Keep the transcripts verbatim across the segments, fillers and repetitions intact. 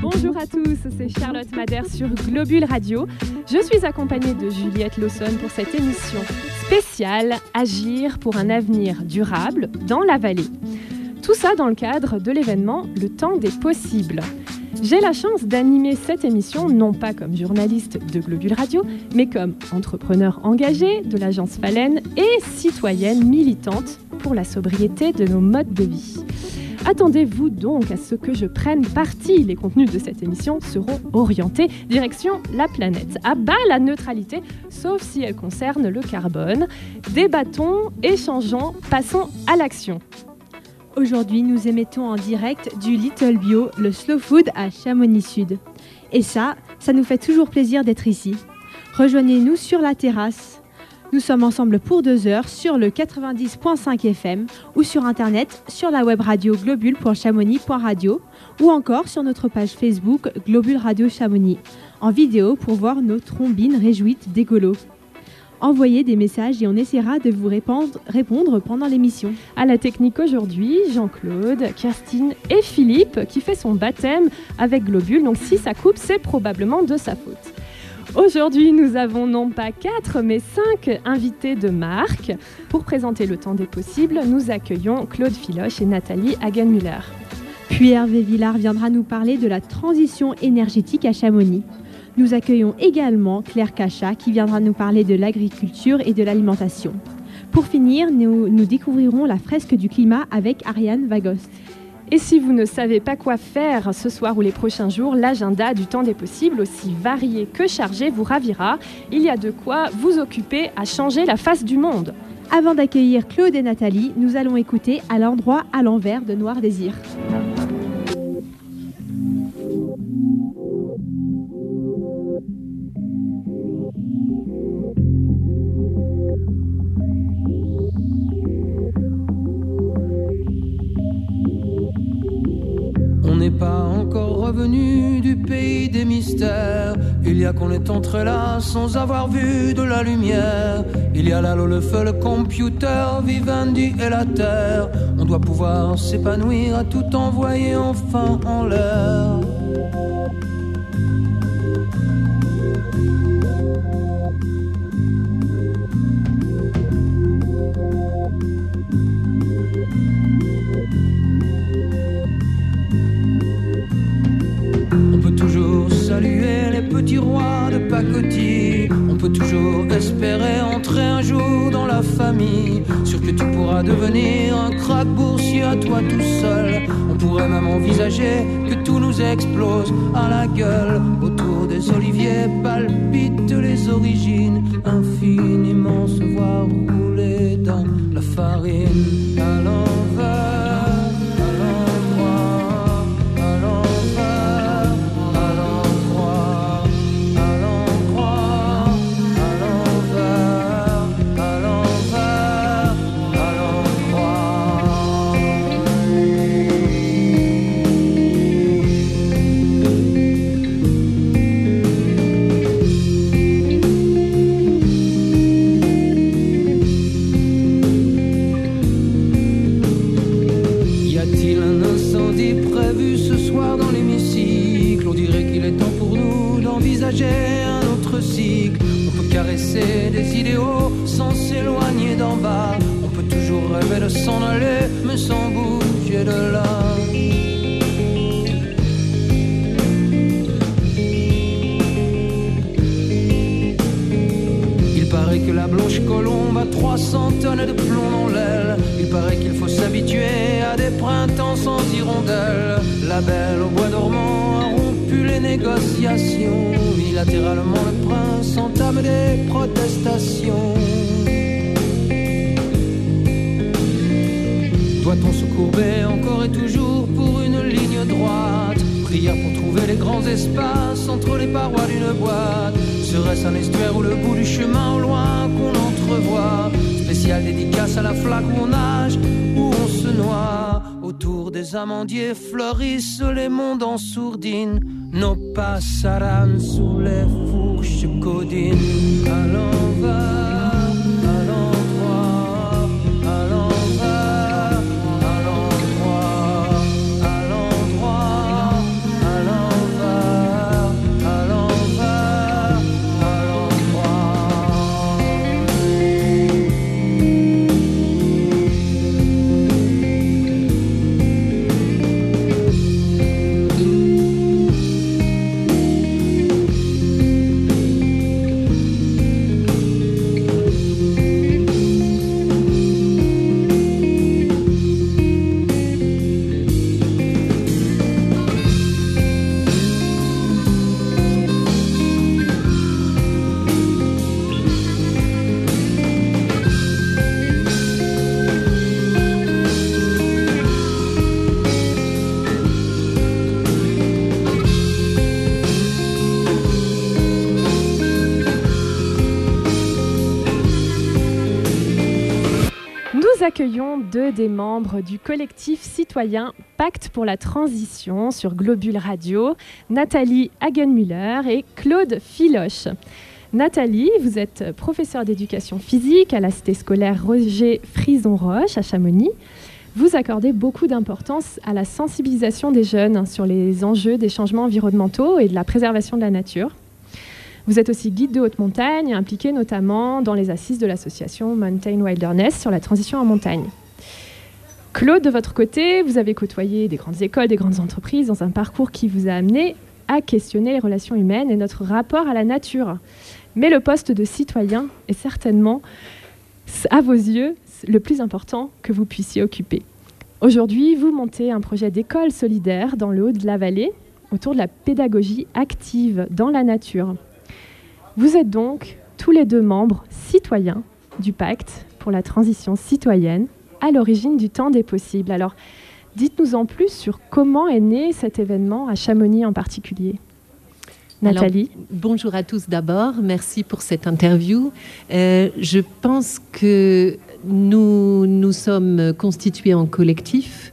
Bonjour à tous, c'est Charlotte Madère sur Globule Radio. Je suis accompagnée de Juliette Lawson pour cette émission spéciale Agir pour un avenir durable dans la vallée. Tout ça dans le cadre de l'événement Le Temps des Possibles. J'ai la chance d'animer cette émission, non pas comme journaliste de Globule Radio, mais comme entrepreneur engagée de l'agence Phalène et citoyenne militante pour la sobriété de nos modes de vie. Attendez-vous donc à ce que je prenne parti. Les contenus de cette émission seront orientés direction la planète. À bas la neutralité, sauf si elle concerne le carbone. Débattons, échangeons, passons à l'action. Aujourd'hui, nous émettons en direct du Little Bio, le Slow Food à Chamonix-Sud. Et ça, ça nous fait toujours plaisir d'être ici. Rejoignez-nous sur la terrasse. Nous sommes ensemble pour deux heures sur le quatre-vingt-dix virgule cinq F M ou sur Internet sur la web radio globule point chamonix point radio ou encore sur notre page Facebook Globule Radio Chamonix en vidéo pour voir nos trombines réjouites d'écolo. Envoyez des messages et on essaiera de vous répondre, répondre pendant l'émission. À la technique aujourd'hui, Jean-Claude, Kirstine et Philippe qui fait son baptême avec Globule. Donc si ça coupe, c'est probablement de sa faute. Aujourd'hui, nous avons non pas quatre, mais cinq invités de marque. Pour présenter Le Temps des Possibles, nous accueillons Claude Filoche et Nathalie Hagenmüller. Puis Hervé Villard viendra nous parler de la transition énergétique à Chamonix. Nous accueillons également Claire Cachat qui viendra nous parler de l'agriculture et de l'alimentation. Pour finir, nous, nous découvrirons la fresque du climat avec Ariane Vagost. Et si vous ne savez pas quoi faire ce soir ou les prochains jours, l'agenda du Temps des Possibles, aussi varié que chargé, vous ravira. Il y a de quoi vous occuper à changer la face du monde. Avant d'accueillir Claude et Nathalie, nous allons écouter À l'endroit à l'envers de Noir Désir. Pas encore revenu du pays des mystères. Il y a qu'on est entré là sans avoir vu de la lumière. Il y a là le feu, le computer, Vivendi et la terre. On doit pouvoir s'épanouir à tout envoyer enfin en l'air. Saluer les petits rois de pacotille. On peut toujours espérer entrer un jour dans la famille. Sûr que tu pourras devenir un crack boursier à toi tout seul. On pourrait même envisager que tout nous explose à la gueule. Autour des oliviers palpitent les origines. Infiniment se voir rouler dans la farine à l'envers. Un autre cycle. On peut caresser des idéaux sans s'éloigner d'en bas. On peut toujours rêver de s'en aller, mais sans bouger de là. Il paraît que la blanche colombe a trois cents tonnes de plomb dans l'aile. Il paraît qu'il faut s'habituer à des printemps sans hirondelles. La belle au bois dormant a rompu les négociations. Unilatéralement le prince entame des protestations. Doit-on se courber encore et toujours pour une ligne droite? Prière pour trouver les grands espaces entre les parois d'une boîte. Serait-ce un estuaire ou le bout du chemin au loin qu'on entrevoit? Spéciale dédicace à la flaque où on nage, où on se noie. Autour des amandiers fleurissent les mondes en sourdine. Nos passaran sous les fourches codines. À l'envers. À l'endroit, à l'envers. accueillons deux des membres du collectif citoyen Pacte pour la transition sur Globule Radio, Nathalie Hagenmüller et Claude Filoche. Nathalie, vous êtes professeure d'éducation physique à la cité scolaire Roger Frison-Roche à Chamonix. Vous accordez beaucoup d'importance à la sensibilisation des jeunes sur les enjeux des changements environnementaux et de la préservation de la nature. Vous êtes aussi guide de haute montagne, impliqué notamment dans les assises de l'association Mountain Wilderness sur la transition en montagne. Claude, de votre côté, vous avez côtoyé des grandes écoles, des grandes entreprises dans un parcours qui vous a amené à questionner les relations humaines et notre rapport à la nature. Mais le poste de citoyen est certainement, à vos yeux, le plus important que vous puissiez occuper. Aujourd'hui, vous montez un projet d'école solidaire dans le haut de la vallée autour de la pédagogie active dans la nature. Vous êtes donc tous les deux membres citoyens du Pacte pour la transition citoyenne à l'origine du temps des possibles. Alors, dites-nous en plus sur comment est né cet événement à Chamonix en particulier. Nathalie. Alors, bonjour à tous d'abord, merci pour cette interview. Euh, je pense que nous nous sommes constitués en collectif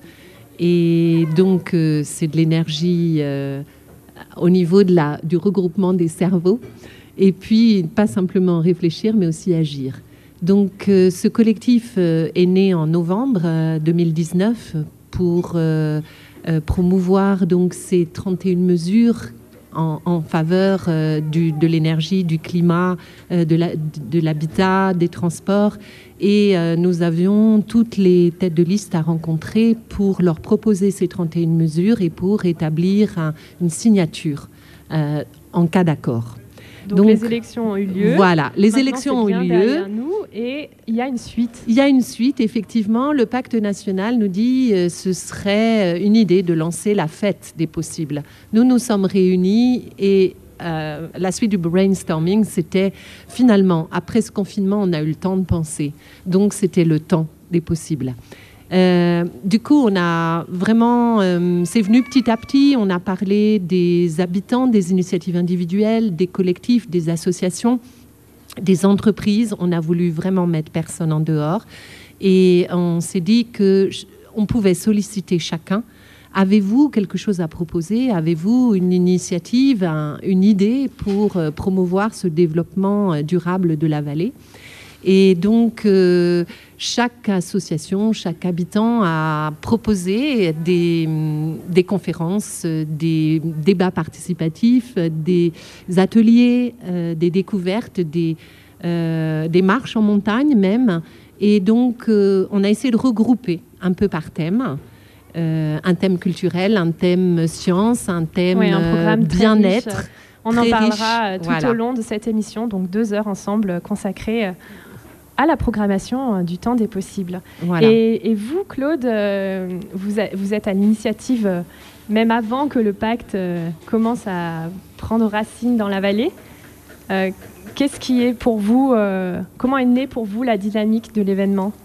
et donc euh, c'est de l'énergie euh, au niveau de la, du regroupement des cerveaux et puis pas simplement réfléchir mais aussi agir. Donc euh, ce collectif euh, est né en novembre euh, deux mille dix-neuf pour euh, euh, promouvoir donc ces trente et une mesures En, en faveur euh, du, de l'énergie, du climat, euh, de, la, de l'habitat, des transports. Et euh, nous avions toutes les têtes de liste à rencontrer pour leur proposer ces trente et une mesures et pour établir un, une signature euh, en cas d'accord. Donc, Donc les élections ont eu lieu. Voilà, les Maintenant, élections ont eu lieu. Derrière nous et il y a une suite. Il y a une suite, effectivement. Le pacte national nous dit que euh, ce serait une idée de lancer la fête des possibles. Nous nous sommes réunis et euh, la suite du brainstorming, c'était finalement, après ce confinement, on a eu le temps de penser. Donc c'était le temps des possibles. Euh, du coup, on a vraiment, euh, c'est venu petit à petit, on a parlé des habitants, des initiatives individuelles, des collectifs, des associations, des entreprises. On a voulu vraiment mettre personne en dehors et on s'est dit qu'on pouvait solliciter chacun. Avez-vous quelque chose à proposer? Avez-vous une initiative, un, une idée pour euh, promouvoir ce développement durable de la vallée? Et donc, euh, chaque association, chaque habitant a proposé des, des conférences, des débats participatifs, des ateliers, euh, des découvertes, des, euh, des marches en montagne même. Et donc, euh, on a essayé de regrouper un peu par thème. Euh, un thème culturel, un thème science, un thème oui, un programme bien-être. Riche. On en parlera riche. tout Voilà. au long de cette émission, donc deux heures ensemble consacrées à la programmation du temps des possibles. Voilà. Et, et vous, Claude, euh, vous, a, vous êtes à l'initiative, euh, même avant que le pacte euh, commence à prendre racine dans la vallée. Euh, qu'est-ce qui est pour vous, euh, comment est née pour vous la dynamique de l'événement?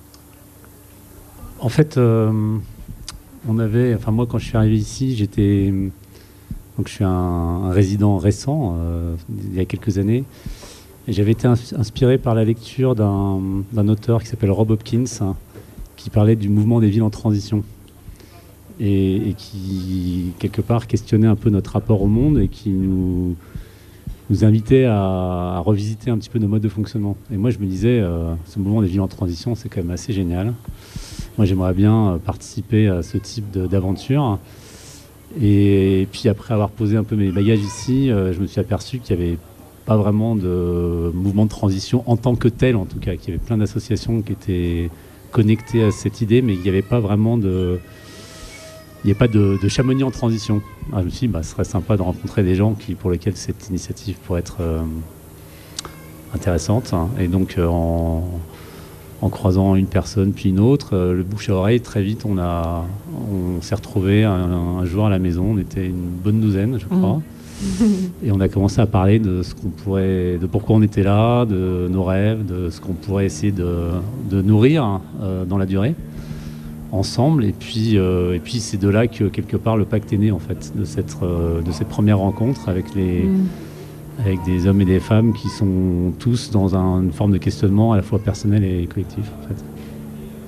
En fait, euh, on avait, enfin moi quand je suis arrivé ici, j'étais, donc je suis un, un résident récent, euh, il y a quelques années. Et j'avais été inspiré par la lecture d'un, d'un auteur qui s'appelle Rob Hopkins, hein, qui parlait du mouvement des villes en transition et, et qui, quelque part, questionnait un peu notre rapport au monde et qui nous, nous invitait à, à revisiter un petit peu nos modes de fonctionnement. Et moi, je me disais, euh, ce mouvement des villes en transition, c'est quand même assez génial. Moi, j'aimerais bien participer à ce type de, d'aventure. Et, et puis, après avoir posé un peu mes bagages ici, euh, je me suis aperçu qu'il y avait pas vraiment de mouvement de transition en tant que tel, en tout cas, qu'il y avait plein d'associations qui étaient connectées à cette idée, mais il n'y avait pas vraiment de... Il n'y a pas de, de Chamonix en transition. Ah, je me suis dit, bah, ce serait sympa de rencontrer des gens qui, pour lesquels cette initiative pourrait être euh, intéressante. Et donc, euh, en, en croisant une personne puis une autre, euh, le bouche à oreille, très vite, on, a, on s'est retrouvés un, un jour à la maison. On était une bonne douzaine, je crois. Mmh. Et on a commencé à parler de ce qu'on pourrait, de pourquoi on était là, de nos rêves, de ce qu'on pourrait essayer de, de nourrir euh, dans la durée, ensemble. Et puis, euh, et puis c'est de là que quelque part le pacte est né en fait, de cette, euh, de cette première rencontre avec les, mmh. avec des hommes et des femmes qui sont tous dans un, une forme de questionnement à la fois personnel et collectif en fait.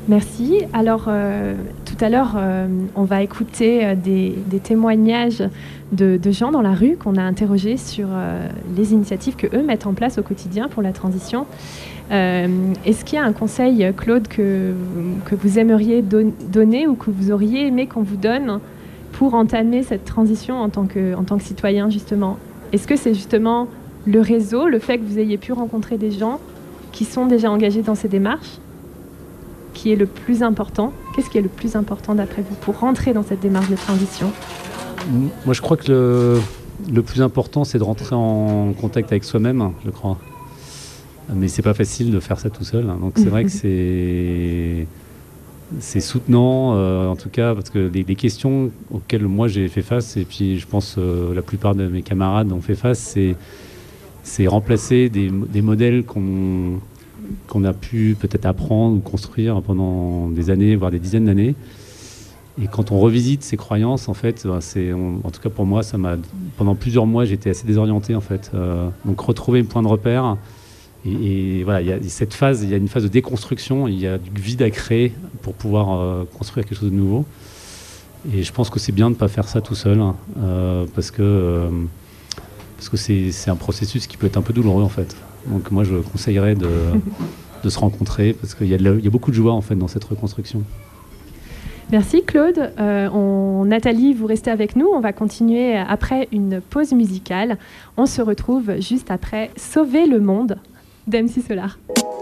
Merci. Alors, euh, tout à l'heure, euh, on va écouter euh, des, des témoignages de, de gens dans la rue qu'on a interrogés sur euh, les initiatives qu'eux mettent en place au quotidien pour la transition. Euh, est-ce qu'il y a un conseil, Claude, que, que vous aimeriez don- donner ou que vous auriez aimé qu'on vous donne pour entamer cette transition en tant que, en tant que citoyen, justement? Est-ce que c'est justement le réseau, le fait que vous ayez pu rencontrer des gens qui sont déjà engagés dans ces démarches, qui est le plus important? Qu'est-ce qui est le plus important d'après vous pour rentrer dans cette démarche de transition? Moi, je crois que le, le plus important, c'est de rentrer en contact avec soi-même, je crois. Mais c'est pas facile de faire ça tout seul. Donc c'est vrai que c'est, c'est soutenant, euh, en tout cas, parce que les, les questions auxquelles moi j'ai fait face, et puis je pense euh, la plupart de mes camarades ont fait face, c'est, c'est remplacer des, des modèles qu'on... qu'on a pu peut-être apprendre ou construire pendant des années, voire des dizaines d'années. Et quand on revisite ces croyances, en fait, c'est, on, en tout cas pour moi, ça m'a, pendant plusieurs mois, j'étais assez désorienté, en fait. Euh, donc retrouver un point de repère. Et, et voilà, il y a cette phase, il y a une phase de déconstruction, il y a du vide à créer pour pouvoir euh, construire quelque chose de nouveau. Et je pense que c'est bien de ne pas faire ça tout seul, hein, euh, parce que, euh, parce que c'est, c'est un processus qui peut être un peu douloureux, en fait. Donc moi, je conseillerais de, de se rencontrer parce qu'il y a, de, il y a beaucoup de joie en fait dans cette reconstruction. Merci Claude. Euh, on, Nathalie, vous restez avec nous. On va continuer après une pause musicale. On se retrouve juste après Sauver le monde d'M C Solar.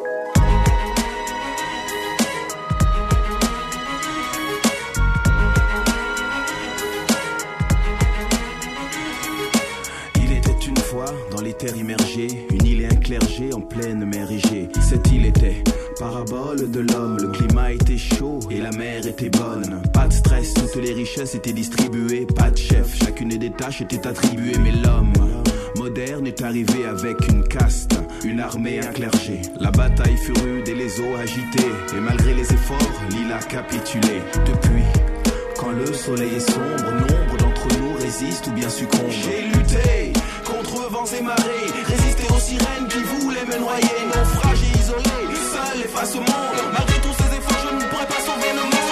Terre immergée, une île et un clergé en pleine mer Égée. Cette île était parabole de l'homme, le climat était chaud et la mer était bonne. Pas de stress, toutes les richesses étaient distribuées, pas de chef, chacune des tâches était attribuée. Mais l'homme moderne est arrivé avec une caste, une armée, un clergé. La bataille fut rude et les eaux agitées, et malgré les efforts, l'île a capitulé. Depuis, quand le soleil est sombre, nombre d'entre nous résistent ou bien succombent. J'ai lutté contre vents et marées, résister aux sirènes qui voulaient me noyer. Naufragé, isolé, seul et face au monde. Malgré tous ces efforts, je ne pourrais pas sauver le monde.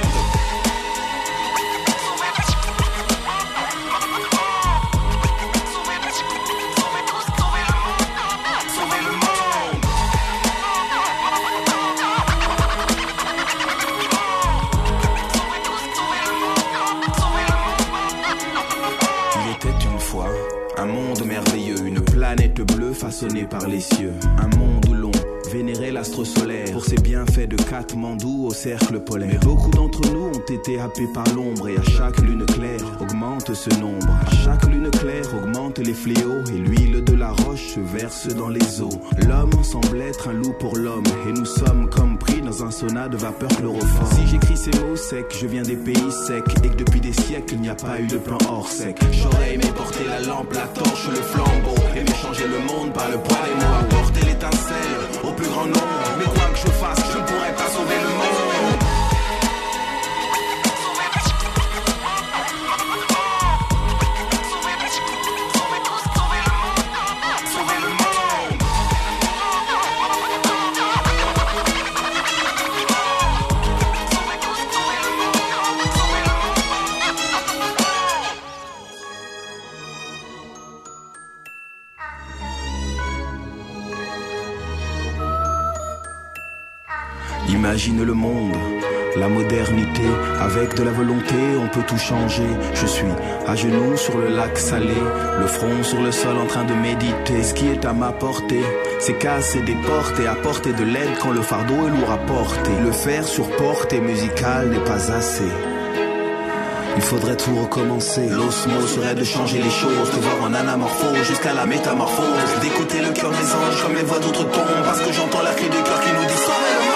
Sauver le monde. Il était une fois un monde merveilleux, une planète bleue façonnée par les cieux. Un monde où l'on vénérait l'astre solaire pour ses bienfaits de Katmandou au cercle polaire. Mais beaucoup d'entre nous ont été happés par l'ombre, et à chaque lune claire augmente ce nombre. À chaque lune claire augmente les fléaux, et l'huile de la roche se verse dans les eaux. L'homme semble être un loup pour l'homme, et nous sommes comme pris dans un sauna de vapeur chloroforme. Si j'écris ces mots secs, je viens des pays secs, et que depuis des siècles il n'y a pas eu de plan hors sec. J'aurais aimé porter la lampe, la torche, le flambeau, aimer changer le monde par le poids des mots, apporter l'étincelle au plus grand nombre. Mais quoi que je fasse, je ne pourrai pas sauver le monde. Sauver le monde. Imagine le monde, la modernité, avec de la volonté, on peut tout changer. Je suis à genoux sur le lac salé, le front sur le sol en train de méditer. Ce qui est à ma portée, c'est casser des portes et apporter de l'aide quand le fardeau est lourd à porter. Le faire sur portée musicale n'est pas assez. Il faudrait tout recommencer. L'osmose serait de changer les choses, de voir en anamorphose jusqu'à la métamorphose, d'écouter le cœur des anges comme les voix d'autres tombent, parce que j'entends la cri du cœur qui nous dit sauvez le monde.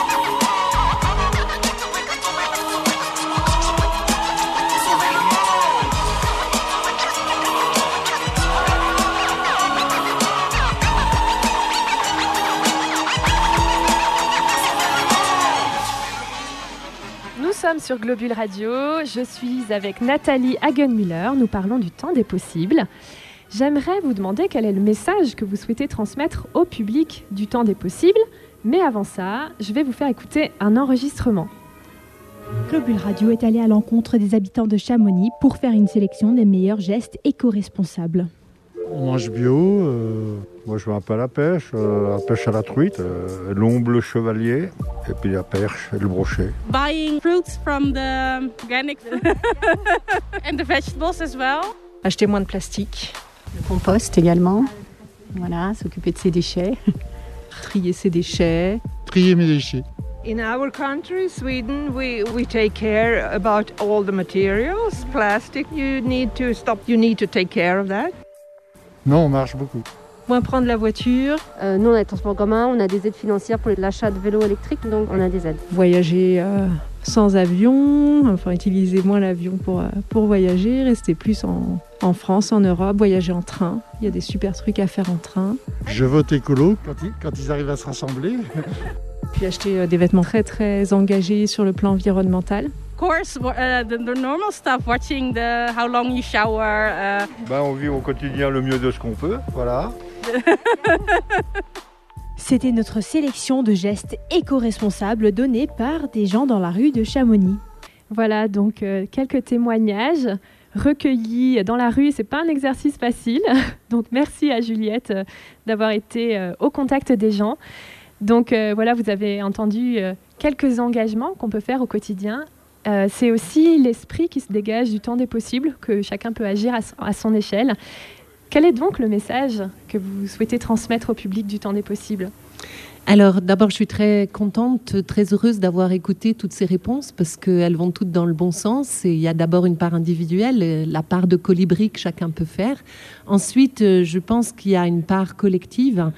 Sauver le monde. sommes sur Globule Radio. Je suis avec Nathalie Hagenmüller. Nous parlons du temps des possibles. J'aimerais vous demander quel est le message que vous souhaitez transmettre au public du temps des possibles. Mais avant ça, je vais vous faire écouter un enregistrement. Globule Radio est allé à l'encontre des habitants de Chamonix pour faire une sélection des meilleurs gestes éco-responsables. On mange bio, euh, moi je vais un peu à la pêche, euh, la pêche à la truite, euh, l'omble, le chevalier, et puis la perche et le brochet. Buying fruits from the organic and the vegetables as well. Acheter moins de plastique. Le compost également, voilà, s'occuper de ses déchets. Trier ses déchets. Trier mes déchets. In our country, Sweden, we, we take care about all the materials. Plastic, you need to stop, you need to take care of that. Non, on marche beaucoup. Moins prendre la voiture. Euh, nous, on a les transports en commun, on a des aides financières pour l'achat de vélos électriques, donc on a des aides. Voyager euh, sans avion, enfin utiliser moins l'avion pour, euh, pour voyager, rester plus en, en France, en Europe, voyager en train. Il y a des super trucs à faire en train. Je vote écolo quand ils, quand ils arrivent à se rassembler. Puis acheter euh, des vêtements très très engagés sur le plan environnemental. Of course, uh, the, the normal stuff, watching the how long you shower. Uh... Ben, on vit au quotidien le mieux de ce qu'on peut, voilà. C'était notre sélection de gestes éco-responsables donnés par des gens dans la rue de Chamonix. Voilà, donc euh, quelques témoignages recueillis dans la rue. C'est pas un exercice facile. Donc merci à Juliette euh, d'avoir été euh, au contact des gens. Donc euh, voilà, vous avez entendu euh, quelques engagements qu'on peut faire au quotidien. Euh, c'est aussi l'esprit qui se dégage du temps des possibles, que chacun peut agir à, à son échelle. Quel est donc le message que vous souhaitez transmettre au public du temps des possibles ? Alors d'abord, je suis très contente, très heureuse d'avoir écouté toutes ces réponses parce qu'elles vont toutes dans le bon sens. Et il y a d'abord une part individuelle, la part de colibri que chacun peut faire. Ensuite, je pense qu'il y a une part collective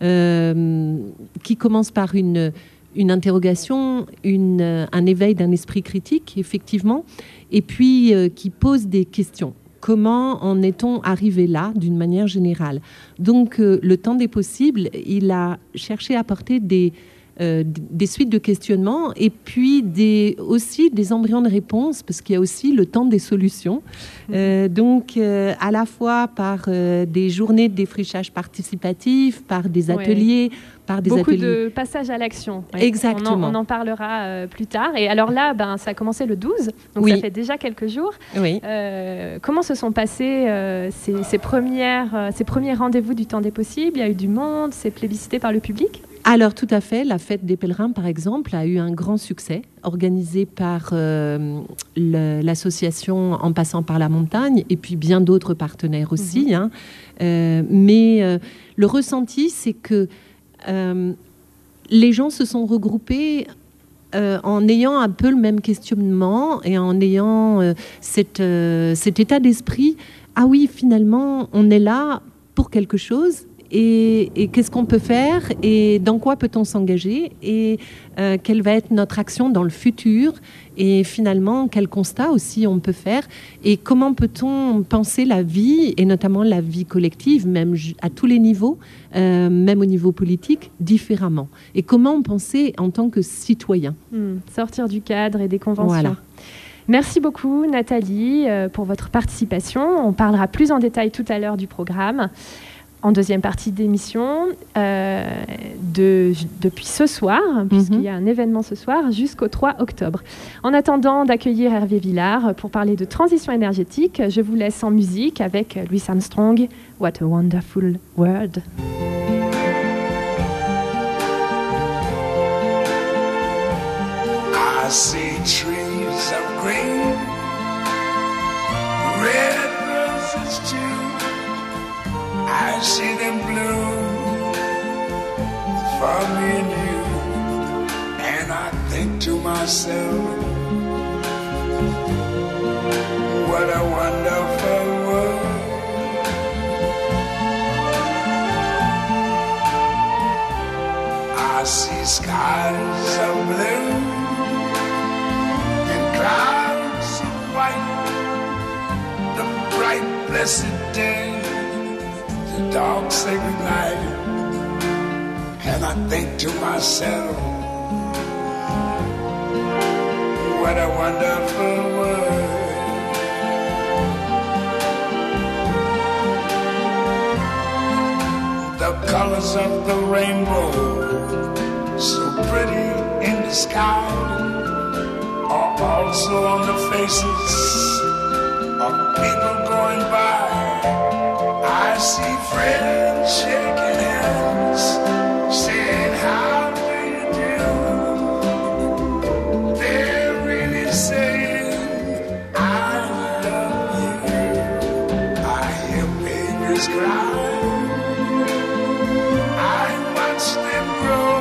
euh, qui commence par une, une interrogation, une, un éveil d'un esprit critique, effectivement, et puis euh, qui pose des questions. Comment en est-on arrivé là, d'une manière générale ? Donc, euh, le temps des possibles, il a cherché à apporter des, euh, des suites de questionnements et puis des, aussi des embryons de réponses, parce qu'il y a aussi le temps des solutions. Euh, donc, euh, à la fois par euh, des journées de défrichage participatif, par des ateliers... Ouais. Par des Beaucoup ateliers. de passages à l'action. Oui. Exactement. On en, on en parlera euh, plus tard. Et alors là, ben, ça a commencé le douze, donc oui. Ça fait déjà quelques jours. Oui. Euh, comment se sont passés euh, ces, ces, premières, euh, ces premiers rendez-vous du temps des possibles ? Il y a eu du monde, c'est plébiscité par le public ? Alors tout à fait, la fête des pèlerins par exemple a eu un grand succès, organisé par euh, le, l'association En passant par la montagne et puis bien d'autres partenaires aussi. Mmh. Hein. Euh, mais euh, le ressenti, c'est que Euh, les gens se sont regroupés euh, en ayant un peu le même questionnement et en ayant euh, cette, euh, cet état d'esprit. Ah oui, finalement, on est là pour quelque chose. Et, et qu'est-ce qu'on peut faire et dans quoi peut-on s'engager et euh, quelle va être notre action dans le futur et finalement quel constat aussi on peut faire et comment peut-on penser la vie et notamment la vie collective même à tous les niveaux, euh, même au niveau politique, différemment et comment penser en tant que citoyen. Mmh, sortir du cadre et des conventions. Voilà. Merci beaucoup Nathalie euh, pour votre participation. On parlera plus en détail tout à l'heure du programme. En deuxième partie d'émission, euh, de, depuis ce soir, mm-hmm. puisqu'il y a un événement ce soir, jusqu'au trois octobre. En attendant d'accueillir Hervé Villard pour parler de transition énergétique, je vous laisse en musique avec Louis Armstrong, What a Wonderful World. I see trees of green, red roses too. I see them bloom for me and you, and I think to myself, what a wonderful world. I see skies of blue and clouds of white, the bright blessed day, the dark sacred night, and I think to myself, what a wonderful world. The colors of the rainbow, so pretty in the sky, are also on the faces of people going by. I see friends shaking hands, saying how do you do. They're really saying I love you. I hear babies cry, I watch them grow.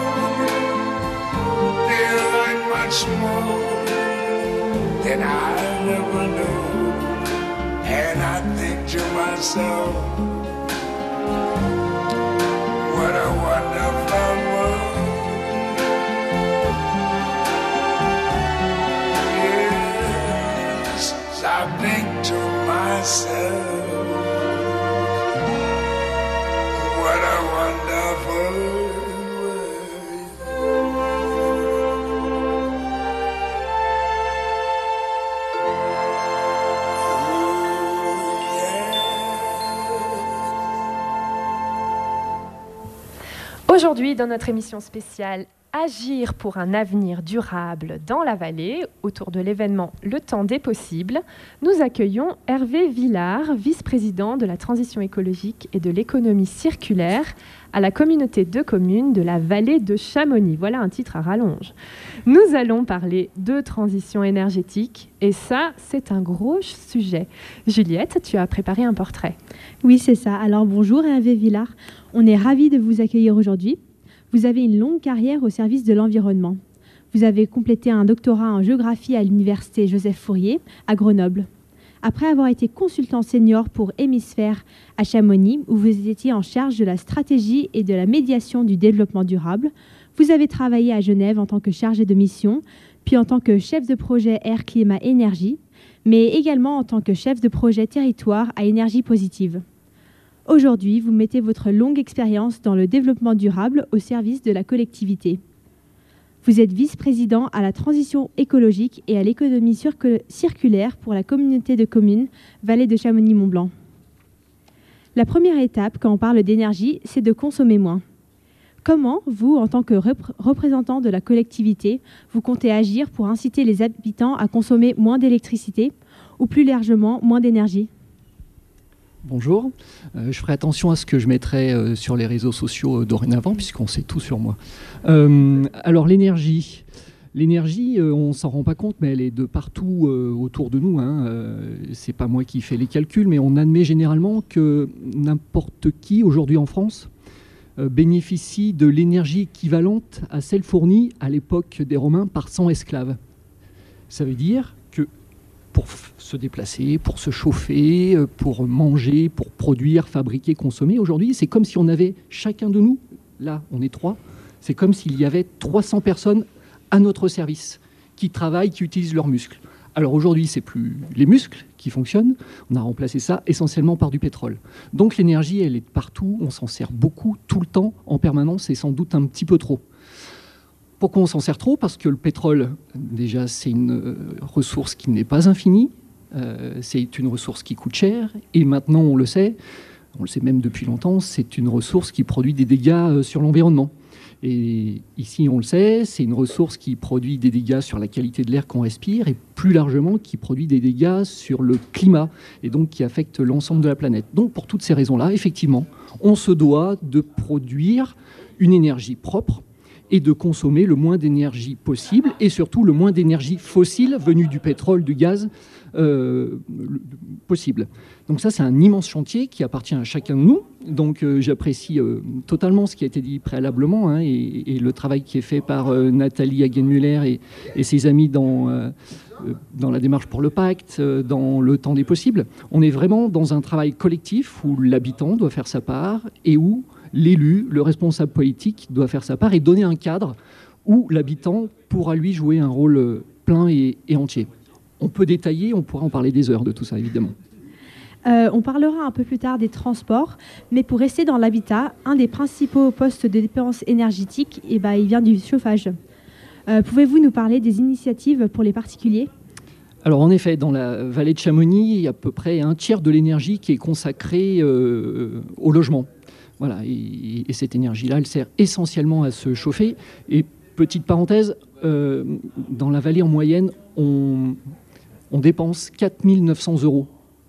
They learn much more than I never knew. And I think to myself, what a wonderful world. Yes, I think to myself, what a wonderful world. Aujourd'hui, dans notre émission spéciale Agir pour un avenir durable dans la vallée, autour de l'événement Le Temps des possibles, nous accueillons Hervé Villard, vice-président de la transition écologique et de l'économie circulaire à la communauté de communes de la vallée de Chamonix. Voilà un titre à rallonge. Nous allons parler de transition énergétique et ça, c'est un gros sujet. Juliette, tu as préparé un portrait. Oui, c'est ça. Alors bonjour Hervé Villard. On est ravis de vous accueillir aujourd'hui. Vous avez une longue carrière au service de l'environnement. Vous avez complété un doctorat en géographie à l'université Joseph Fourier à Grenoble. Après avoir été consultant senior pour Hémisphère à Chamonix, où vous étiez en charge de la stratégie et de la médiation du développement durable, vous avez travaillé à Genève en tant que chargé de mission, puis en tant que chef de projet Air, Climat, Énergie, mais également en tant que chef de projet territoire à énergie positive. Aujourd'hui, vous mettez votre longue expérience dans le développement durable au service de la collectivité. Vous êtes vice-président à la transition écologique et à l'économie circulaire pour la communauté de communes Vallée de Chamonix-Mont-Blanc. La première étape, quand on parle d'énergie, c'est de consommer moins. Comment, vous, en tant que rep- représentant de la collectivité, vous comptez agir pour inciter les habitants à consommer moins d'électricité ou plus largement moins d'énergie ? Bonjour, euh, je ferai attention à ce que je mettrai euh, sur les réseaux sociaux euh, dorénavant, puisqu'on sait tout sur moi. Euh, alors l'énergie, l'énergie, euh, on ne s'en rend pas compte, mais elle est de partout euh, autour de nous. Hein. Euh, c'est pas moi qui fais les calculs, mais on admet généralement que n'importe qui aujourd'hui en France euh, bénéficie de l'énergie équivalente à celle fournie à l'époque des Romains par cent esclaves. Ça veut dire que pour se déplacer, pour se chauffer, pour manger, pour produire, fabriquer, consommer. Aujourd'hui, c'est comme si on avait chacun de nous, là on est trois, c'est comme s'il y avait trois cents personnes à notre service qui travaillent, qui utilisent leurs muscles. Alors aujourd'hui, c'est plus les muscles qui fonctionnent, on a remplacé ça essentiellement par du pétrole. Donc l'énergie, elle est partout, on s'en sert beaucoup, tout le temps, en permanence, et sans doute un petit peu trop. Pourquoi on s'en sert trop ? Parce que le pétrole, déjà, c'est une euh, ressource qui n'est pas infinie, euh, c'est une ressource qui coûte cher, et maintenant, on le sait, on le sait même depuis longtemps, c'est une ressource qui produit des dégâts euh, sur l'environnement. Et ici, on le sait, c'est une ressource qui produit des dégâts sur la qualité de l'air qu'on respire, et plus largement, qui produit des dégâts sur le climat, et donc qui affecte l'ensemble de la planète. Donc, pour toutes ces raisons-là, effectivement, on se doit de produire une énergie propre, et de consommer le moins d'énergie possible, et surtout le moins d'énergie fossile venue du pétrole, du gaz, euh, possible. Donc ça, c'est un immense chantier qui appartient à chacun de nous. Donc euh, j'apprécie euh, totalement ce qui a été dit préalablement, hein, et, et le travail qui est fait par euh, Nathalie Hagenmüller et, et ses amis dans, euh, dans la démarche pour le pacte, euh, dans le temps des possibles. On est vraiment dans un travail collectif où l'habitant doit faire sa part et où l'élu, le responsable politique, doit faire sa part et donner un cadre où l'habitant pourra lui jouer un rôle plein et, et entier. On peut détailler, on pourra en parler des heures de tout ça, évidemment. Euh, on parlera un peu plus tard des transports, mais pour rester dans l'habitat, un des principaux postes de dépenses énergétiques, eh ben, il vient du chauffage. Euh, pouvez-vous nous parler des initiatives pour les particuliers ? Alors en effet, dans la vallée de Chamonix, il y a à peu près un tiers de l'énergie qui est consacrée euh, au logement. Voilà, et, et cette énergie-là, elle sert essentiellement à se chauffer. Et petite parenthèse, euh, dans la vallée en moyenne, on, on dépense quatre mille neuf cents euros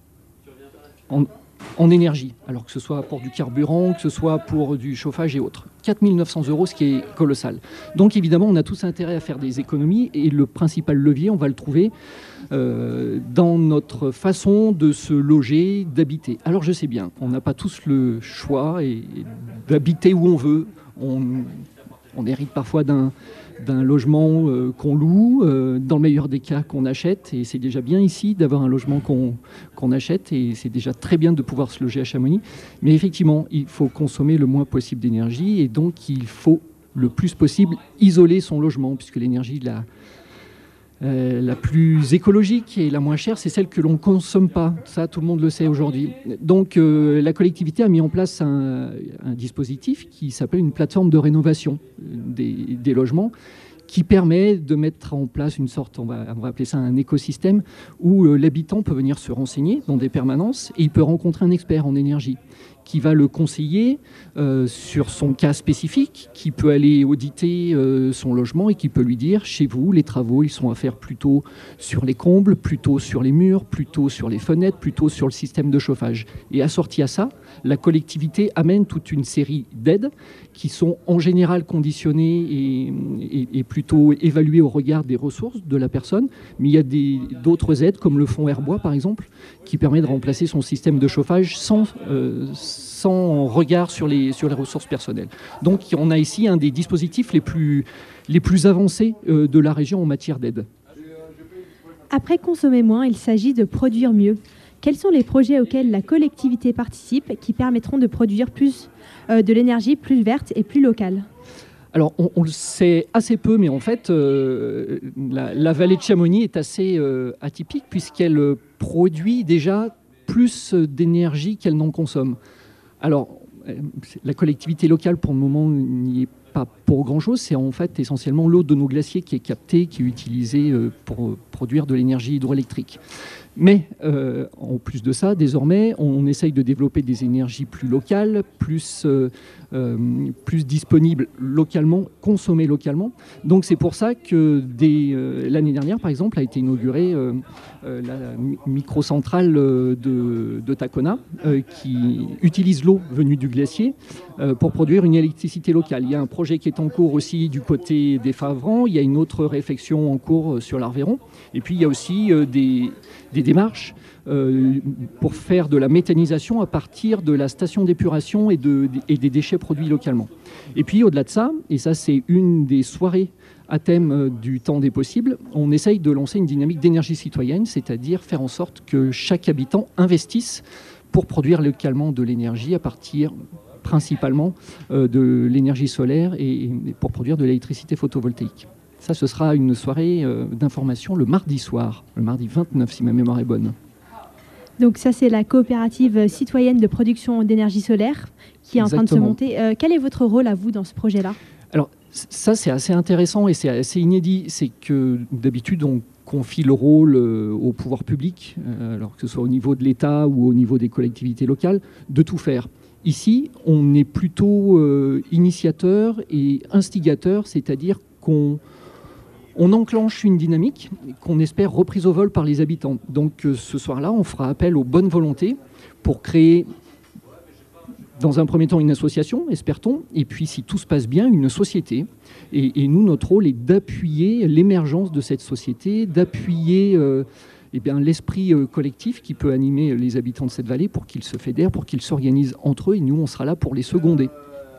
en, en énergie, alors que ce soit pour du carburant, que ce soit pour du chauffage et autres. quatre mille neuf cents euros, ce qui est colossal. Donc évidemment, on a tous intérêt à faire des économies et le principal levier, on va le trouver euh, dans notre façon de se loger, d'habiter. Alors je sais bien, on n'a pas tous le choix et, et d'habiter où on veut. On, on hérite parfois d'un, d'un logement euh, qu'on loue, euh, dans le meilleur des cas qu'on achète, et c'est déjà bien ici d'avoir un logement qu'on, qu'on achète, et c'est déjà très bien de pouvoir se loger à Chamonix. Mais effectivement, il faut consommer le moins possible d'énergie, et donc il faut le plus possible isoler son logement, puisque l'énergie la, euh, la plus écologique et la moins chère, c'est celle que l'on ne consomme pas. Ça, tout le monde le sait aujourd'hui. Donc euh, la collectivité a mis en place un, un dispositif qui s'appelle une plateforme de rénovation des, des logements, qui permet de mettre en place une sorte, on va, on va appeler ça un écosystème, où euh, l'habitant peut venir se renseigner dans des permanences et il peut rencontrer un expert en énergie qui va le conseiller euh, sur son cas spécifique, qui peut aller auditer euh, son logement et qui peut lui dire, chez vous, les travaux, ils sont à faire plutôt sur les combles, plutôt sur les murs, plutôt sur les fenêtres, plutôt sur le système de chauffage. Et assorti à ça, la collectivité amène toute une série d'aides qui sont en général conditionnées et, et, et plutôt évaluées au regard des ressources de la personne. Mais il y a des, d'autres aides, comme le fonds Airbois, par exemple, qui permet de remplacer son système de chauffage sans, euh, sans regard sur les, sur les ressources personnelles. Donc on a ici un des dispositifs les plus, les plus avancés euh, de la région en matière d'aide. Après consommer moins, il s'agit de produire mieux. Quels sont les projets auxquels la collectivité participe qui permettront de produire plus euh, de l'énergie plus verte et plus locale ? Alors, on, on le sait assez peu, mais en fait, euh, la, la vallée de Chamonix est assez euh, atypique puisqu'elle produit déjà plus d'énergie qu'elle n'en consomme. Alors, la collectivité locale, pour le moment, n'y est pas pour grand-chose. C'est en fait essentiellement l'eau de nos glaciers qui est captée, qui est utilisée euh, pour produire de l'énergie hydroélectrique. Mais euh, en plus de ça, désormais, on essaye de développer des énergies plus locales, plus, euh, euh, plus disponibles localement, consommées localement. Donc c'est pour ça que dès, euh, l'année dernière, par exemple, a été inaugurée euh, euh, la microcentrale de, de Tacona, euh, qui utilise l'eau venue du glacier euh, pour produire une électricité locale. Il y a un projet qui est en cours aussi du côté des Favrans. Il y a une autre réflexion en cours sur l'Arveyron. Et puis il y a aussi euh, des, des démarches euh, pour faire de la méthanisation à partir de la station d'épuration et, de, et des déchets produits localement. Et puis au-delà de ça, et ça c'est une des soirées à thème du temps des possibles, on essaye de lancer une dynamique d'énergie citoyenne, c'est-à-dire faire en sorte que chaque habitant investisse pour produire localement de l'énergie à partir principalement euh, de l'énergie solaire et, et pour produire de l'électricité photovoltaïque. Ça, ce sera une soirée euh, d'information le mardi soir, le mardi vingt-neuf, si ma mémoire est bonne. Donc ça, c'est la coopérative citoyenne de production d'énergie solaire qui est Exactement. en train de se monter. Euh, quel est votre rôle à vous dans ce projet-là ? Alors, ça, c'est assez intéressant et c'est assez inédit. C'est que d'habitude, on confie le rôle euh, au pouvoir public, euh, alors que ce soit au niveau de l'État ou au niveau des collectivités locales, de tout faire. Ici, on est plutôt euh, initiateur et instigateur, c'est-à-dire qu'on on enclenche une dynamique qu'on espère reprise au vol par les habitants. Donc euh, ce soir-là, on fera appel aux bonnes volontés pour créer, dans un premier temps, une association, espère-t-on, et puis, si tout se passe bien, une société. Et, et nous, notre rôle est d'appuyer l'émergence de cette société, d'appuyer euh, eh bien, l'esprit euh, collectif qui peut animer les habitants de cette vallée pour qu'ils se fédèrent, pour qu'ils s'organisent entre eux, et nous, on sera là pour les seconder.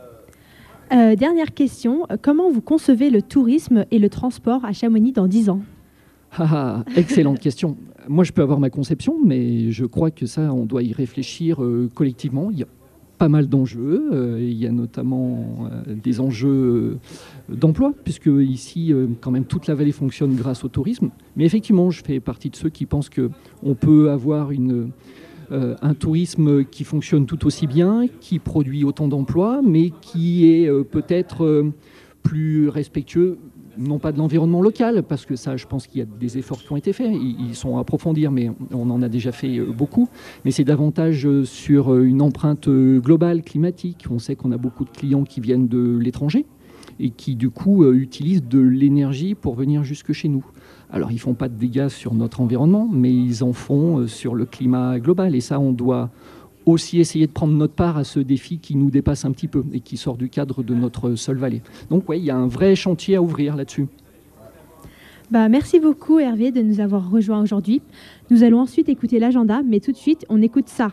Euh, dernière question, comment vous concevez le tourisme et le transport à Chamonix dans dix ans ? Ah, excellente question. Moi, je peux avoir ma conception, mais je crois que ça, on doit y réfléchir euh, collectivement. Il y a pas mal d'enjeux. Euh, il y a notamment euh, des enjeux euh, d'emploi, puisque ici, euh, quand même, toute la vallée fonctionne grâce au tourisme. Mais effectivement, je fais partie de ceux qui pensent qu'on peut avoir une... Euh, un tourisme qui fonctionne tout aussi bien, qui produit autant d'emplois, mais qui est euh, peut-être euh, plus respectueux non pas de l'environnement local, parce que ça, je pense qu'il y a des efforts qui ont été faits, ils, ils sont à approfondir, mais on en a déjà fait beaucoup, mais c'est davantage sur une empreinte globale, climatique. On sait qu'on a beaucoup de clients qui viennent de l'étranger et qui, du coup, utilisent de l'énergie pour venir jusque chez nous. Alors, ils ne font pas de dégâts sur notre environnement, mais ils en font sur le climat global, et ça, on doit aussi essayer de prendre notre part à ce défi qui nous dépasse un petit peu et qui sort du cadre de notre seule vallée. Donc oui, il y a un vrai chantier à ouvrir là-dessus. Bah, merci beaucoup Hervé de nous avoir rejoints aujourd'hui. Nous allons ensuite écouter l'agenda, mais tout de suite, on écoute ça.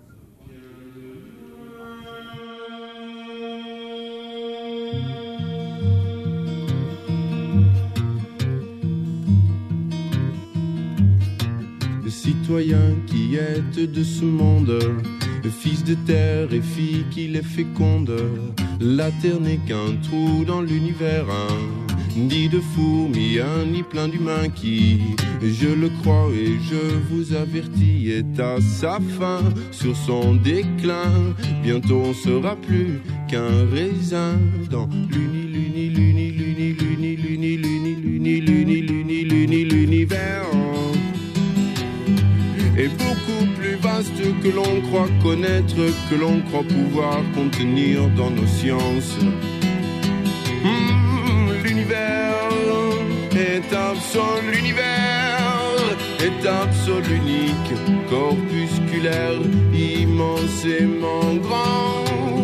Citoyens qui êtes de ce monde, fils de terre et filles qui les fécondent, la terre n'est qu'un trou dans l'univers, un nid de fourmis, un nid plein d'humains qui, je le crois et je vous avertis, est à sa fin, sur son déclin. Bientôt on sera plus qu'un raisin dans l'uni, l'uni, l'uni, l'uni, l'uni, l'uni, l'uni, l'uni, l'uni, l'uni, l'uni, l'univers. Est beaucoup plus vaste que l'on croit connaître, que l'on croit pouvoir contenir dans nos sciences. Mmh, l'univers est absolu, l'univers est absolu, unique, corpusculaire, immensément grand.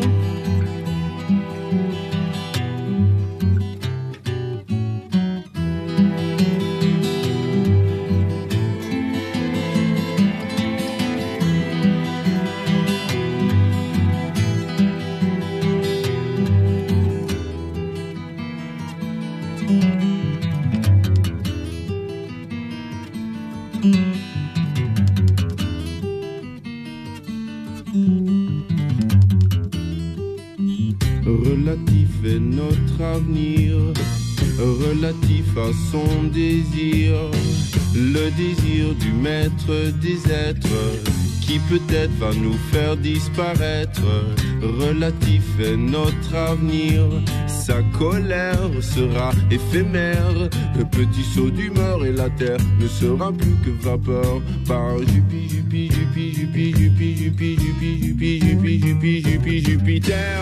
Relatif est notre avenir, relatif à son désir, le désir du maître des êtres, qui peut-être va nous faire disparaître. Relatif est notre avenir, sa colère sera éphémère, le petit saut d'humeur et la terre ne sera plus que vapeur. Par Jupi, Jupi, Jupi, Jupi, Jupi, Jupi, Jupi, Jupi, Jupi, Jupi, Jupi, Jupiter.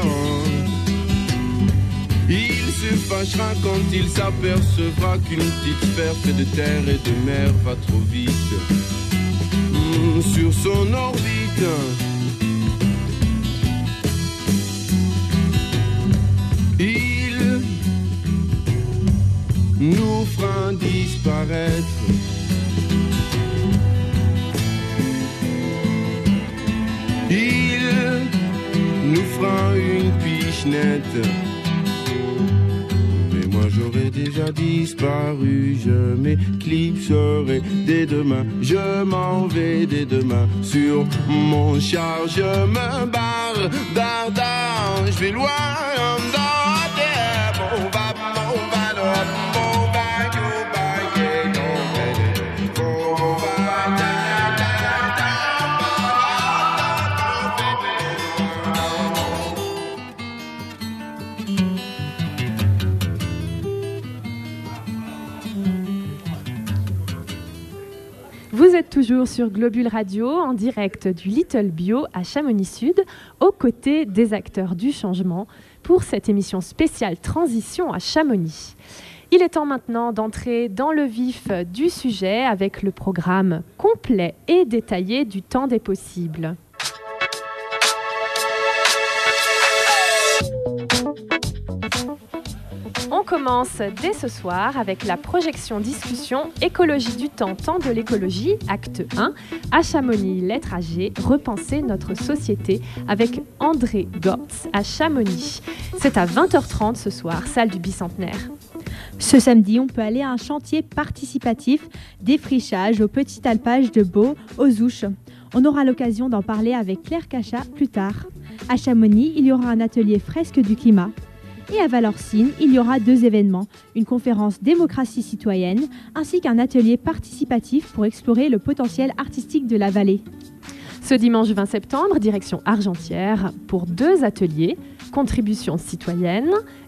Il se fâchera quand il s'apercevra qu'une petite sphère faite de terre et de mer va trop vite mmh, sur son orbite. Il nous fera disparaître. Il nous fera une pichenette. Moi j'aurais déjà disparu, je m'éclipserai dès demain, je m'en vais dès demain, sur mon char je me barre, dar dar, je vais loin, dans la terre, mon va, mon va, mon va, mon va, Vous êtes toujours sur Globule Radio, en direct du Little Bio à Chamonix-Sud, aux côtés des acteurs du changement, pour cette émission spéciale Transition à Chamonix. Il est temps maintenant d'entrer dans le vif du sujet avec le programme complet et détaillé du temps des possibles. On commence dès ce soir avec la projection discussion Écologie du temps, temps de l'écologie, acte un, à Chamonix, lettre A G, repenser notre société, avec André Gortz à Chamonix. C'est à vingt heures trente ce soir, salle du Bicentenaire. Ce samedi, on peut aller à un chantier participatif, défrichage au petit alpage de Beau, aux Ouches. On aura l'occasion d'en parler avec Claire Cachat plus tard. À Chamonix, il y aura un atelier fresque du climat. Et à Valorcine, il y aura deux événements, une conférence démocratie citoyenne, ainsi qu'un atelier participatif pour explorer le potentiel artistique de la vallée. Ce dimanche vingt septembre, direction Argentière, pour deux ateliers, contribution citoyenne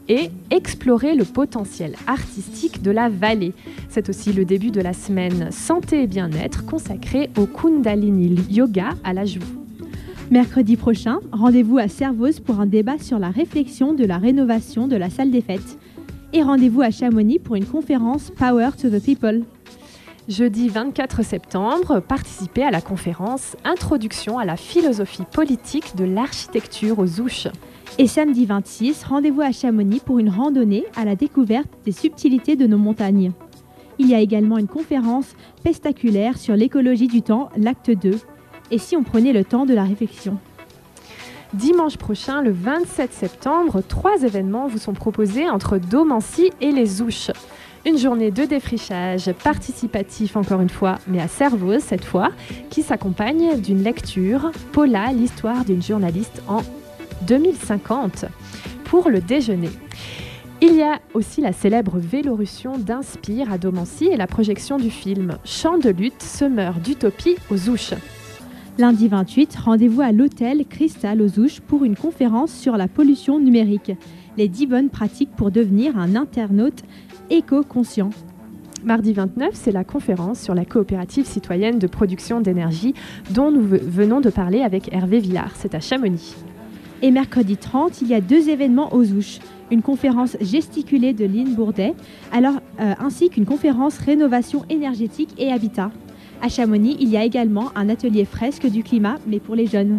et explorer le potentiel artistique de la vallée. C'est aussi le début de la semaine santé et bien-être consacrée au Kundalini Yoga à la joue. Mercredi prochain, rendez-vous à Servoz pour un débat sur la réflexion de la rénovation de la salle des fêtes. Et rendez-vous à Chamonix pour une conférence Power to the People. Jeudi vingt-quatre septembre, participez à la conférence Introduction à la philosophie politique de l'architecture aux Ouches. Et samedi vingt-six, rendez-vous à Chamonix pour une randonnée à la découverte des subtilités de nos montagnes. Il y a également une conférence pestaculaire sur l'écologie du temps, l'acte deux. Et si on prenait le temps de la réflexion ? Dimanche prochain, le vingt-sept septembre, trois événements vous sont proposés entre Domancy et les Ouches. Une journée de défrichage participatif, encore une fois, mais à Servoz cette fois, qui s'accompagne d'une lecture, Paula, l'histoire d'une journaliste en deux mille cinquante, pour le déjeuner. Il y a aussi la célèbre Vélorussion d'Inspire à Domancy et la projection du film Chant de lutte, semeur d'utopie aux Ouches. Lundi vingt-huit, rendez-vous à l'hôtel Cristal aux Ouches pour une conférence sur la pollution numérique. Les dix bonnes pratiques pour devenir un internaute éco-conscient. Mardi vingt-neuf, c'est la conférence sur la coopérative citoyenne de production d'énergie dont nous venons de parler avec Hervé Villard. C'est à Chamonix. Et mercredi trente, il y a deux événements aux Ouches. Une conférence gesticulée de Lynn Bourdet, alors, euh, ainsi qu'une conférence rénovation énergétique et habitat. À Chamonix, il y a également un atelier fresque du climat, mais pour les jeunes.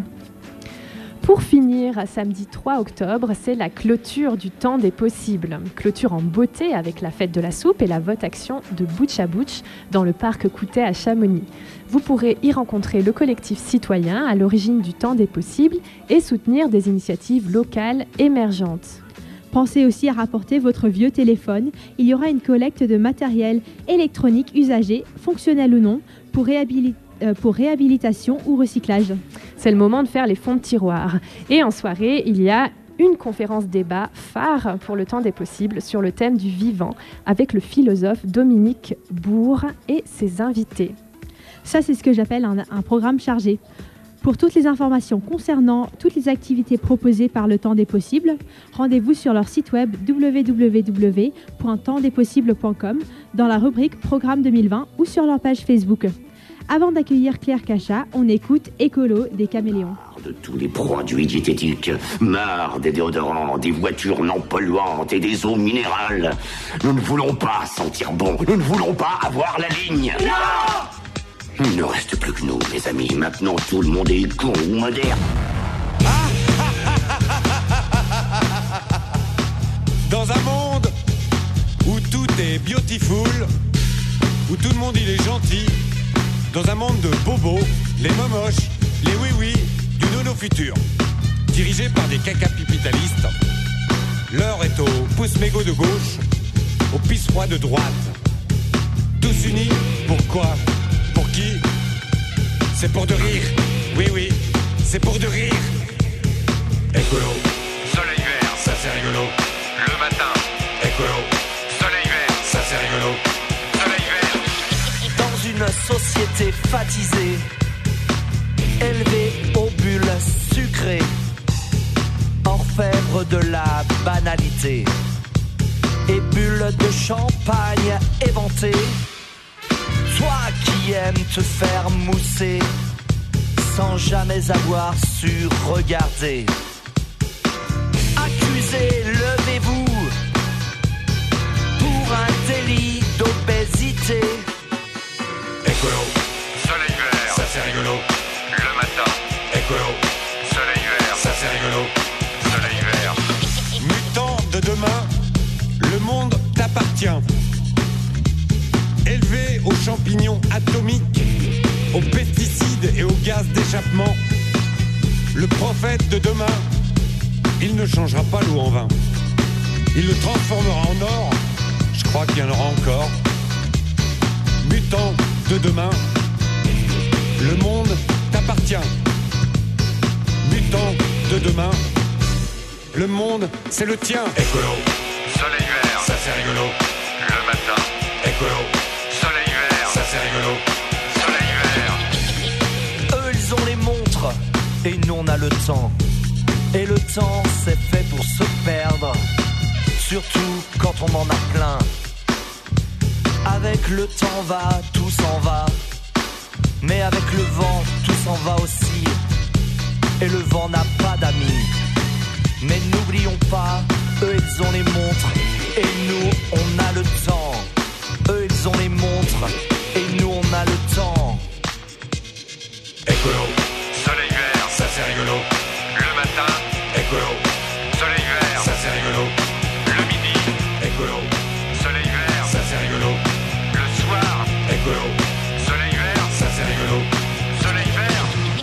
Pour finir, samedi trois octobre, c'est la clôture du temps des possibles. Clôture en beauté avec la fête de la soupe et la vote-action de Butch à Butch dans le parc Coutet à Chamonix. Vous pourrez y rencontrer le collectif citoyen à l'origine du temps des possibles et soutenir des initiatives locales émergentes. Pensez aussi à rapporter votre vieux téléphone. Il y aura une collecte de matériel électronique usagé, fonctionnel ou non, pour, réhabili- euh, pour réhabilitation ou recyclage. C'est le moment de faire les fonds de tiroir. Et en soirée, il y a une conférence débat phare pour le temps des possibles sur le thème du vivant avec le philosophe Dominique Bourg et ses invités. Ça, c'est ce que j'appelle un, un programme chargé. Pour toutes les informations concernant toutes les activités proposées par le Temps des Possibles, rendez-vous sur leur site web w w w point temps des possibles point com dans la rubrique Programme deux mille vingt ou sur leur page Facebook. Avant d'accueillir Claire Cachat, on écoute Écolo des Caméléons. De tous les produits diététiques, marre des déodorants, des voitures non polluantes et des eaux minérales. Nous ne voulons pas sentir bon, nous ne voulons pas avoir la ligne. Non ! Il ne reste plus que nous, mes amis. Maintenant, tout le monde est con ou moderne. Dans un monde où tout est beautiful, où tout le monde il est gentil, dans un monde de bobos, les momoches, les oui-oui, du nono futur, dirigé par des caca-pipitalistes, l'heure est au pouce mégot de gauche, au pisse froid de droite. Tous unis, pourquoi ? Pour qui ? C'est pour de rire. Oui, oui, c'est pour de rire. Écolo, soleil vert, ça c'est rigolo. Le matin, écolo, soleil vert, ça c'est rigolo. Soleil vert. Dans une société fatisée, élevée aux bulles sucrées, orfèvre de la banalité, et bulles de champagne éventées. Toi qui aimes te faire mousser sans jamais avoir su regarder. Accusé, levez-vous pour un délit d'obésité. Écolo, soleil vert, ça c'est rigolo. Le matin, écolo, soleil vert, ça c'est rigolo. Soleil vert. Mutant de demain, le monde t'appartient. Élevé aux champignons atomiques, aux pesticides et aux gaz d'échappement, le prophète de demain, il ne changera pas l'eau en vin. Il le transformera en or, je crois qu'il y en aura encore. Mutant de demain, le monde t'appartient. Mutant de demain, le monde c'est le tien. Écolo, soleil vert, ça c'est rigolo. Le matin, écolo. Ça c'est rigolo, soleil vert. Eux ils ont les montres et nous on a le temps. Et le temps c'est fait pour se perdre. surtout quand on m'en a plein. Avec le temps va, tout s'en va, mais avec le vent, tout s'en va aussi. Et le vent n'a pas d'amis. Mais n'oublions pas, eux ils ont les montres, et nous on a le temps. Eux ils ont les montres, et nous on a le temps. Écolo, soleil vert, ça c'est rigolo. Le matin, écolo, soleil vert, ça c'est rigolo. Le midi, écolo, soleil vert, ça c'est rigolo. Le soir, écolo, soleil vert, ça c'est rigolo. Soleil vert.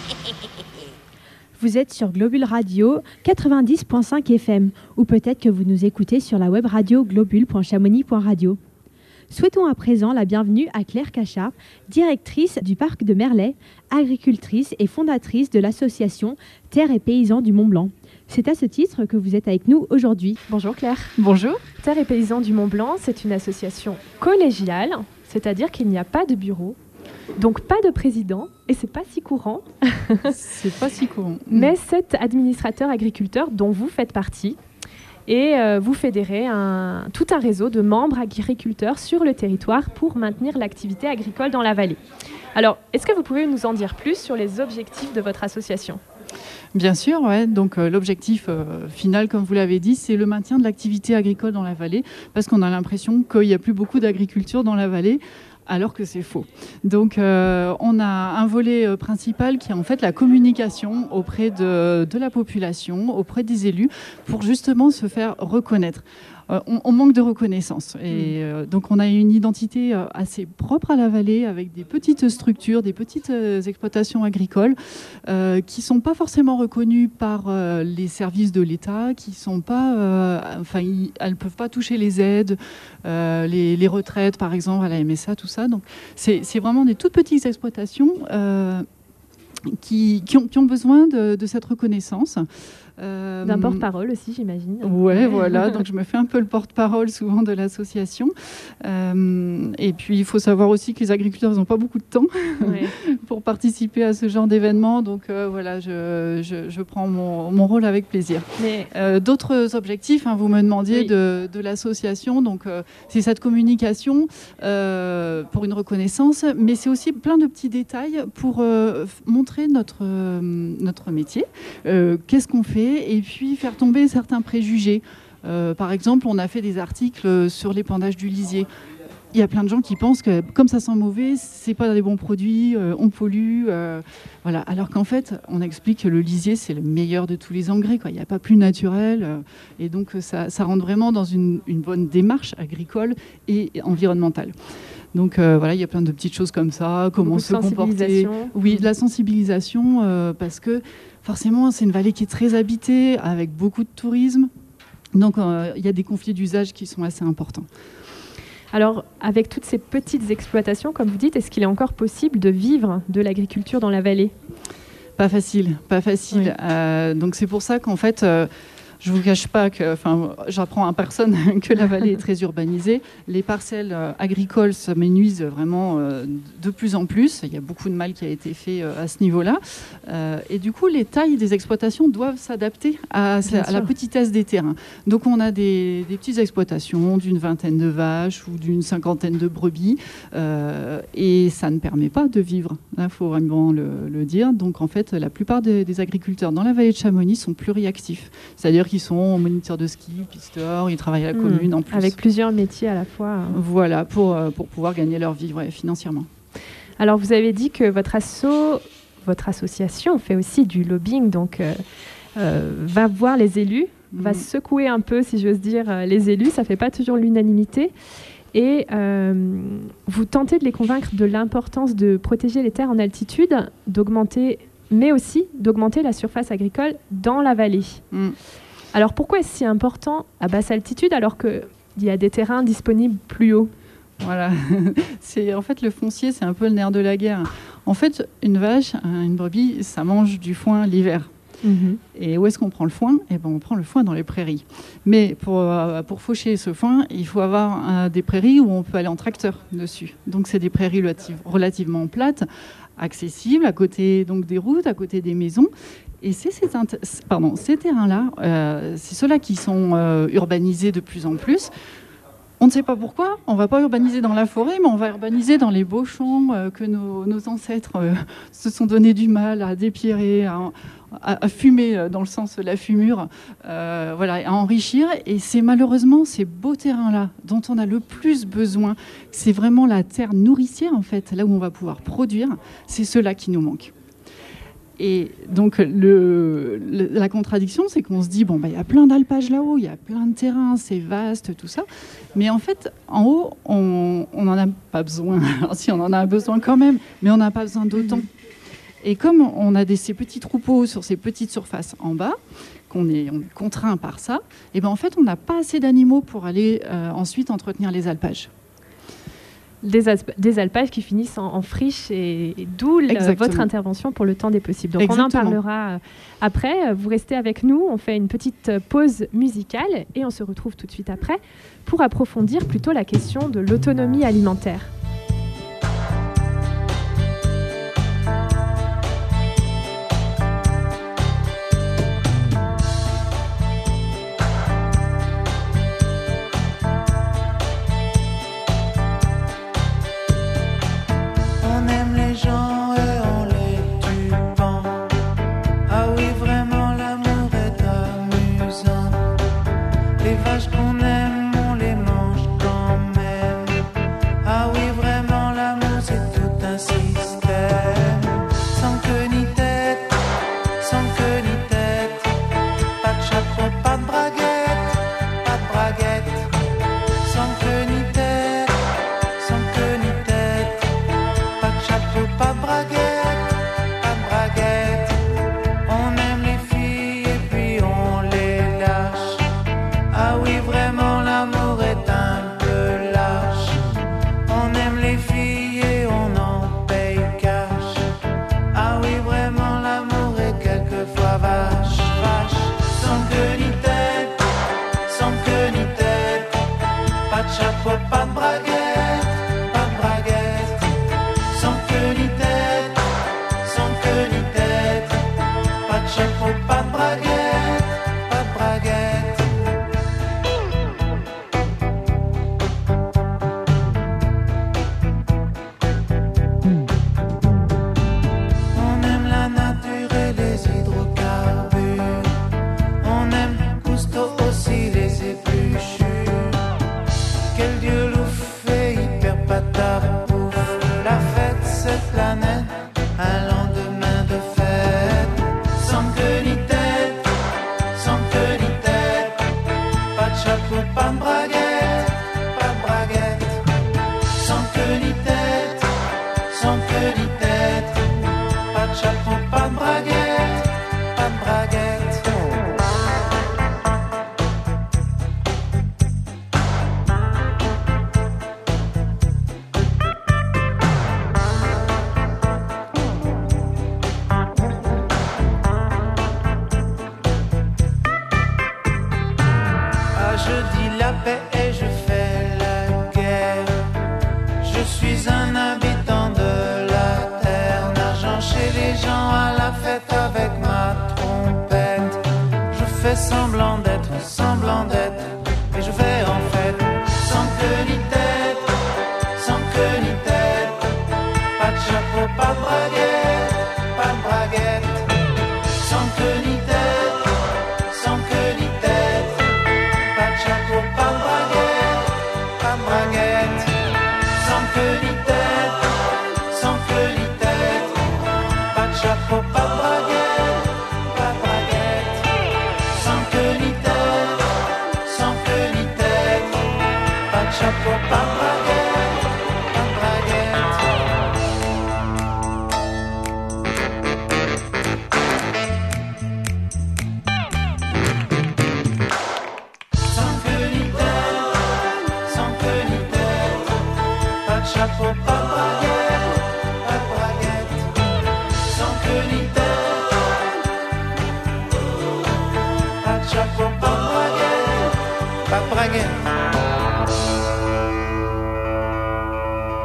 Vous êtes sur Globule Radio quatre-vingt-dix point cinq F M, ou peut-être que vous nous écoutez sur la web radio globule point chamonix point radio. Souhaitons à présent la bienvenue à Claire Cachard, directrice du parc de Merlet, agricultrice et fondatrice de l'association Terre et Paysans du Mont-Blanc. C'est à ce titre que vous êtes avec nous aujourd'hui. Bonjour Claire. Bonjour. Terre et Paysans du Mont-Blanc, c'est une association collégiale, c'est-à-dire qu'il n'y a pas de bureau, donc pas de président, et c'est pas si courant. C'est pas si courant. Mais cet administrateur agriculteur dont vous faites partie, et euh, vous fédérez un, tout un réseau de membres agriculteurs sur le territoire pour maintenir l'activité agricole dans la vallée. Alors, est-ce que vous pouvez nous en dire plus sur les objectifs de votre association ? Bien sûr, ouais. Donc euh, l'objectif euh, final, comme vous l'avez dit, c'est le maintien de l'activité agricole dans la vallée, parce qu'on a l'impression qu'il n'y a plus beaucoup d'agriculture dans la vallée, alors que c'est faux. Donc euh, on a un volet euh, principal qui est en fait la communication auprès de, de la population, auprès des élus, pour justement se faire reconnaître. Euh, on, on manque de reconnaissance. Et euh, donc on a une identité euh, assez propre à la vallée, avec des petites structures, des petites euh, exploitations agricoles euh, qui ne sont pas forcément reconnues par euh, les services de l'État, qui sont pas, euh, enfin, y, elles ne peuvent pas toucher les aides, euh, les, les retraites par exemple, à la M S A, tout ça. Donc c'est, c'est vraiment des toutes petites exploitations euh, qui, qui, ont, qui ont besoin de, de cette reconnaissance. Euh, D'un porte-parole aussi, j'imagine. Ouais, voilà. Donc, je me fais un peu le porte-parole souvent de l'association. Euh, et puis, il faut savoir aussi que les agriculteurs n'ont pas beaucoup de temps ouais. pour participer à ce genre d'événement. Donc, euh, voilà, je, je, je prends mon, mon rôle avec plaisir. Mais... Euh, d'autres objectifs, hein, vous me demandiez oui. de, de l'association. Donc, euh, c'est cette communication euh, pour une reconnaissance, mais c'est aussi plein de petits détails pour euh, montrer notre, euh, notre métier. Euh, qu'est-ce qu'on fait ? Et puis faire tomber certains préjugés. Euh, par exemple, on a fait des articles sur l'épandage du lisier. Il y a plein de gens qui pensent que comme ça sent mauvais, c'est pas des bons produits, euh, on pollue, euh, voilà. Alors qu'en fait, on explique que le lisier c'est le meilleur de tous les engrais, quoi. Il n'y a pas plus naturel, euh, et donc ça, ça rentre vraiment dans une, une bonne démarche agricole et environnementale. Donc euh, voilà, il y a plein de petites choses comme ça, comment se comporter. Oui, de la sensibilisation, euh, parce que forcément, c'est une vallée qui est très habitée, avec beaucoup de tourisme. Donc, euh, il y a des conflits d'usage qui sont assez importants. Alors, avec toutes ces petites exploitations, comme vous dites, est-ce qu'il est encore possible de vivre de l'agriculture dans la vallée ? Pas facile, pas facile. Oui. Euh, donc, c'est pour ça qu'en fait... Euh, Je ne vous cache pas que, enfin, j'apprends à personne que la vallée est très urbanisée. Les parcelles euh, agricoles s'amenuisent vraiment euh, de plus en plus. Il y a beaucoup de mal qui a été fait euh, à ce niveau-là. Euh, et du coup, les tailles des exploitations doivent s'adapter à, à la petitesse des terrains. Donc, on a des, des petites exploitations d'une vingtaine de vaches ou d'une cinquantaine de brebis. Euh, et ça ne permet pas de vivre. Il faut vraiment le, le dire. Donc, en fait, la plupart des, des agriculteurs dans la vallée de Chamonix sont pluriactifs. C'est-à-dire qu'ils sont moniteurs de ski, pisteurs, ils travaillent à la commune mmh, en plus. Avec plusieurs métiers à la fois. Voilà, pour, pour pouvoir gagner leur vie ouais, financièrement. Alors, vous avez dit que votre, asso, votre association fait aussi du lobbying, donc euh, euh, va voir les élus, mmh. va secouer un peu, si j'ose dire, les élus. Ça ne fait pas toujours l'unanimité. Et euh, vous tentez de les convaincre de l'importance de protéger les terres en altitude, d'augmenter, mais aussi d'augmenter la surface agricole dans la vallée. Mmh. Alors pourquoi est-ce si important à basse altitude alors qu'il y a des terrains disponibles plus haut ? Voilà, c'est, en fait le foncier c'est un peu le nerf de la guerre. En fait une vache, une brebis, ça mange du foin l'hiver. Mmh. Et où est-ce qu'on prend le foin ? Eh ben, on prend le foin dans les prairies. Mais pour, euh, pour faucher ce foin, il faut avoir euh, des prairies où on peut aller en tracteur dessus. Donc c'est des prairies relative, relativement plates, accessibles, à côté donc, des routes, à côté des maisons. Et c'est ces, pardon, ces terrains-là, euh, c'est ceux-là qui sont euh, urbanisés de plus en plus. On ne sait pas pourquoi, on ne va pas urbaniser dans la forêt, mais on va urbaniser dans les beaux champs euh, que nos, nos ancêtres euh, se sont donné du mal à dépierrer, à, à, à fumer, dans le sens de la fumure, euh, voilà, à enrichir. Et c'est malheureusement ces beaux terrains-là dont on a le plus besoin. C'est vraiment la terre nourricière, en fait, là où on va pouvoir produire. C'est ceux-là qui nous manquent. Et donc, le, le, la contradiction, c'est qu'on se dit, bon, bah, y a plein d'alpages là-haut, il y a plein de terrains, c'est vaste, tout ça. Mais en fait, en haut, on n'en a pas besoin. Alors, si, on en a besoin quand même, mais on n'a pas besoin d'autant. Et comme on a des, ces petits troupeaux sur ces petites surfaces en bas, qu'on est, on est contraint par ça, et ben en fait, on n'a pas assez d'animaux pour aller euh, ensuite entretenir les alpages. Des, asp- des alpages qui finissent en, en friche, et, et d'où le, votre intervention pour le temps des possibles. Donc Exactement. On en parlera après. Vous restez avec nous, on fait une petite pause musicale et on se retrouve tout de suite après pour approfondir plutôt la question de l'autonomie alimentaire.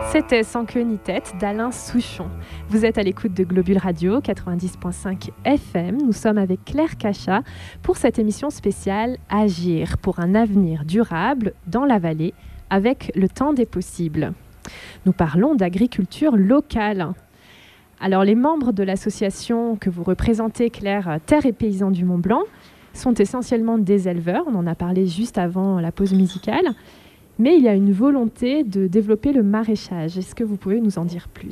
C'était Sans queue ni tête d'Alain Souchon. Vous êtes à l'écoute de Globule Radio quatre-vingt-dix virgule cinq F M. Nous sommes avec Claire Cachat pour cette émission spéciale Agir pour un avenir durable dans la vallée avec le temps des possibles. Nous parlons d'agriculture locale. Alors les membres de l'association que vous représentez, Claire, Terre et Paysans du Mont Blanc, sont essentiellement des éleveurs. On en a parlé juste avant la pause musicale. Mais il y a une volonté de développer le maraîchage. Est-ce que vous pouvez nous en dire plus ?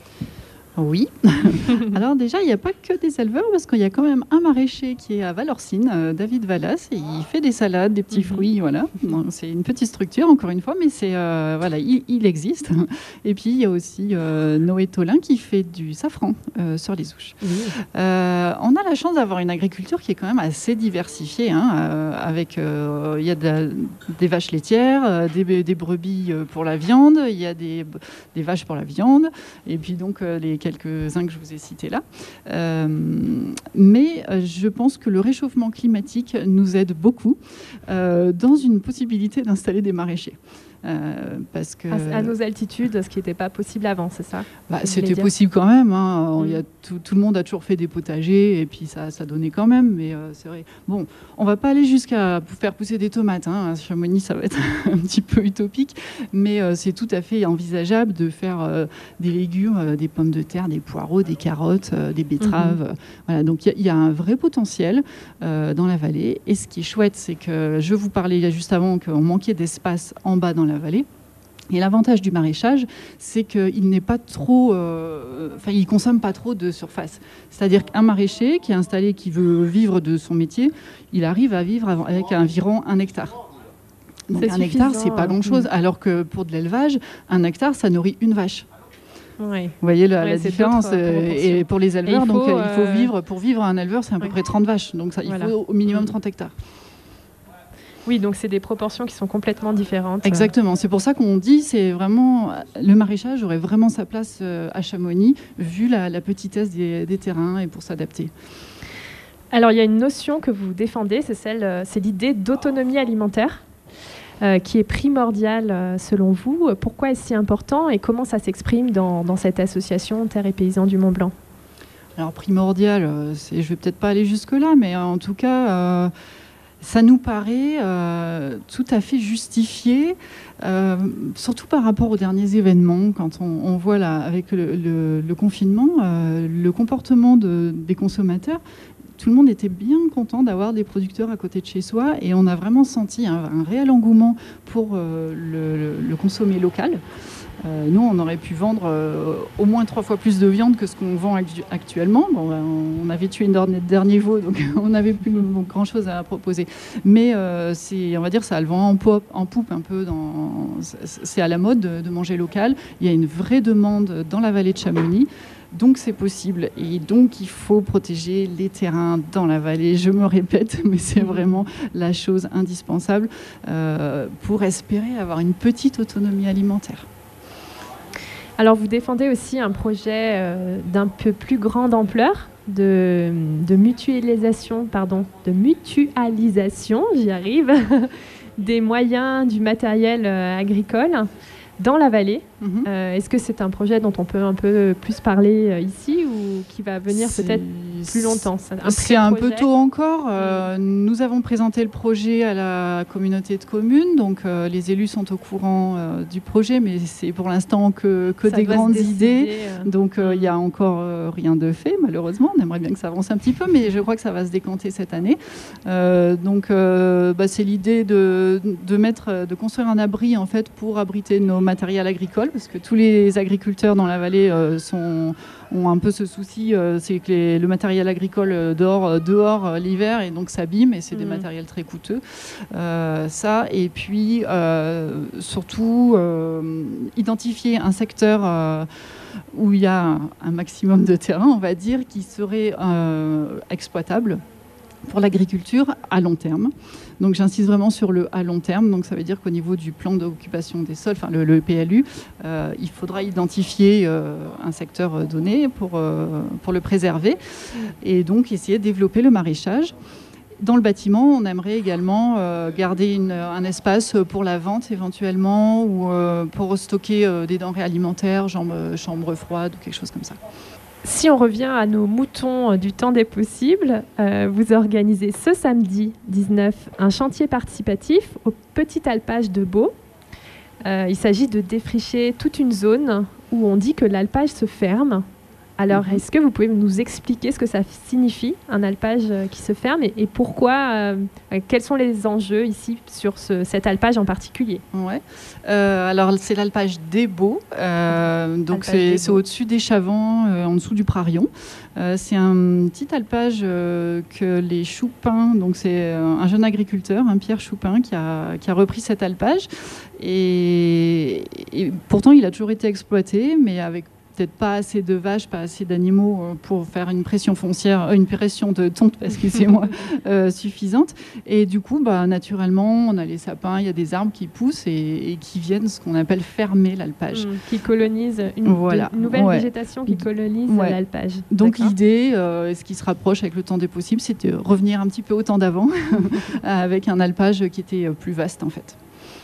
Oui. Alors déjà, il n'y a pas que des éleveurs, parce qu'il y a quand même un maraîcher qui est à Valorcine, euh, David Vallas, et il fait des salades, des petits fruits, voilà. Bon, c'est une petite structure, encore une fois, mais c'est, euh, voilà, il, il existe. Et puis, il y a aussi euh, Noé Tolin qui fait du safran euh, sur les Ouches. Oui. Euh, on a la chance d'avoir une agriculture qui est quand même assez diversifiée, hein, euh, avec, euh, il y a de la, des vaches laitières, euh, des, des brebis pour la viande, il y a des, des vaches pour la viande, et puis donc euh, les quelques-uns que je vous ai cités là. Euh, mais euh, je pense que le réchauffement climatique nous aide beaucoup euh, dans une possibilité d'installer des maraîchers. Euh, parce que... à, à nos altitudes, ce qui n'était pas possible avant, c'est ça ? Bah, c'était possible quand même. Hein. Mm. Il y a tout, tout le monde a toujours fait des potagers et puis ça, ça donnait quand même. Mais euh, c'est vrai. Bon, on ne va pas aller jusqu'à faire pousser des tomates. Hein. À Chamonix, ça va être un petit peu utopique. Mais euh, c'est tout à fait envisageable de faire euh, des légumes, euh, des pommes de terre, des poireaux, des carottes, euh, des betteraves. Mm-hmm. Voilà. Donc il y, y a un vrai potentiel euh, dans la vallée. Et ce qui est chouette, c'est que je vous parlais juste avant qu'on manquait d'espace en bas dans la vallée. Et l'avantage du maraîchage, c'est qu'il n'est pas trop, euh, enfin, il consomme pas trop de surface. C'est-à-dire qu'un maraîcher qui est installé, qui veut vivre de son métier, il arrive à vivre avec environ un hectare. Donc c'est un hectare, c'est pas grand-chose. Mmh. Alors que pour de l'élevage, un hectare, ça nourrit une vache. Oui. Vous voyez la, ouais, la différence. Euh, et pour les éleveurs, il faut, donc, euh, il faut vivre, pour vivre un éleveur, c'est à peu ouais. près trente vaches. Donc ça, il voilà. faut au minimum mmh. trente hectares. Oui, donc c'est des proportions qui sont complètement différentes. Exactement. C'est pour ça qu'on dit c'est vraiment le maraîchage aurait vraiment sa place à Chamonix vu la, la petitesse des, des terrains et pour s'adapter. Alors il y a une notion que vous défendez, c'est celle, c'est l'idée d'autonomie alimentaire euh, qui est primordiale euh, selon vous. Pourquoi est-ce si important et comment ça s'exprime dans, dans cette association Terre et Paysans du Mont Blanc ? Alors primordial, c'est, je vais peut-être pas aller jusque là, mais en tout cas. Euh, Ça nous paraît euh, tout à fait justifié, euh, surtout par rapport aux derniers événements, quand on, on voit là, avec le, le, le confinement, euh, le comportement de, des consommateurs. Tout le monde était bien content d'avoir des producteurs à côté de chez soi et on a vraiment senti un, un réel engouement pour euh, le, le, le consommer local. Euh, nous, on aurait pu vendre euh, au moins trois fois plus de viande que ce qu'on vend actu- actuellement. Bon, ben, on avait tué le dernier veau, donc on n'avait plus grand-chose à proposer. Mais euh, c'est, on va dire, ça a le vent en, pop, en poupe un peu. Dans, c'est à la mode de, de manger local. Il y a une vraie demande dans la vallée de Chamonix. Donc c'est possible et donc il faut protéger les terrains dans la vallée. Je me répète, mais c'est vraiment la chose indispensable euh, pour espérer avoir une petite autonomie alimentaire. Alors vous défendez aussi un projet euh, d'un peu plus grande ampleur de, de mutualisation, pardon, de mutualisation, j'y arrive, des moyens du matériel euh, agricole dans la vallée. Mm-hmm. Euh, est-ce que c'est un projet dont on peut un peu plus parler euh, ici ou qui va venir c'est, peut-être plus longtemps ? C'est un, c'est un peu tôt encore. Euh, mm. Nous avons présenté le projet à la communauté de communes, donc euh, les élus sont au courant euh, du projet, mais c'est pour l'instant que, que des grandes idées. Euh... Donc il euh, n'y a encore euh, rien de fait, malheureusement. On aimerait bien que ça avance un petit peu, mais je crois que ça va se décanter cette année. Euh, donc euh, bah, c'est l'idée de, de, mettre, de construire un abri en fait, pour abriter nos matériel agricole, parce que tous les agriculteurs dans la vallée euh, sont, ont un peu ce souci, euh, c'est que les, le matériel agricole euh, dort euh, dehors euh, l'hiver et donc s'abîme et c'est mmh. des matériels très coûteux. Euh, ça, et puis euh, surtout euh, identifier un secteur euh, où il y a un, un maximum de terrain, on va dire, qui serait euh, exploitable pour l'agriculture à long terme. Donc j'insiste vraiment sur le à long terme. Donc ça veut dire qu'au niveau du plan d'occupation des sols, enfin le, le P L U, euh, il faudra identifier euh, un secteur donné pour, euh, pour le préserver et donc essayer de développer le maraîchage. dans le bâtiment, on aimerait également euh, garder une, un espace pour la vente éventuellement ou euh, pour stocker euh, des denrées alimentaires, genre euh, chambre froide ou quelque chose comme ça. Si on revient à nos moutons du temps des possibles, euh, vous organisez ce samedi dix-neuf un chantier participatif au Petit Alpage de Beau. Euh, il s'agit de défricher toute une zone où on dit que l'alpage se ferme. Alors, est-ce que vous pouvez nous expliquer ce que ça signifie, un alpage qui se ferme, et, et pourquoi, euh, quels sont les enjeux ici sur ce, cet alpage en particulier? Ouais. Euh, alors, c'est l'alpage des Beaux, euh, donc c'est, c'est au-dessus des Chavants, euh, en dessous du Prarion. Euh, c'est un petit alpage euh, que les Choupins, donc c'est un jeune agriculteur, un Pierre Choupin, qui a, qui a repris cet alpage. Et, et pourtant, il a toujours été exploité, mais avec peut-être pas assez de vaches, pas assez d'animaux pour faire une pression foncière, une pression de tonte, excusez-moi, euh, suffisante. Et du coup, bah, naturellement, on a les sapins, il y a des arbres qui poussent et, et qui viennent ce qu'on appelle fermer l'alpage. Mmh, qui colonisent une, voilà. une nouvelle ouais. végétation qui colonise ouais. l'alpage. Donc D'accord. l'idée, euh, ce qui se rapproche avec le temps des possibles, c'est de revenir un petit peu au temps d'avant, avec un alpage qui était plus vaste en fait.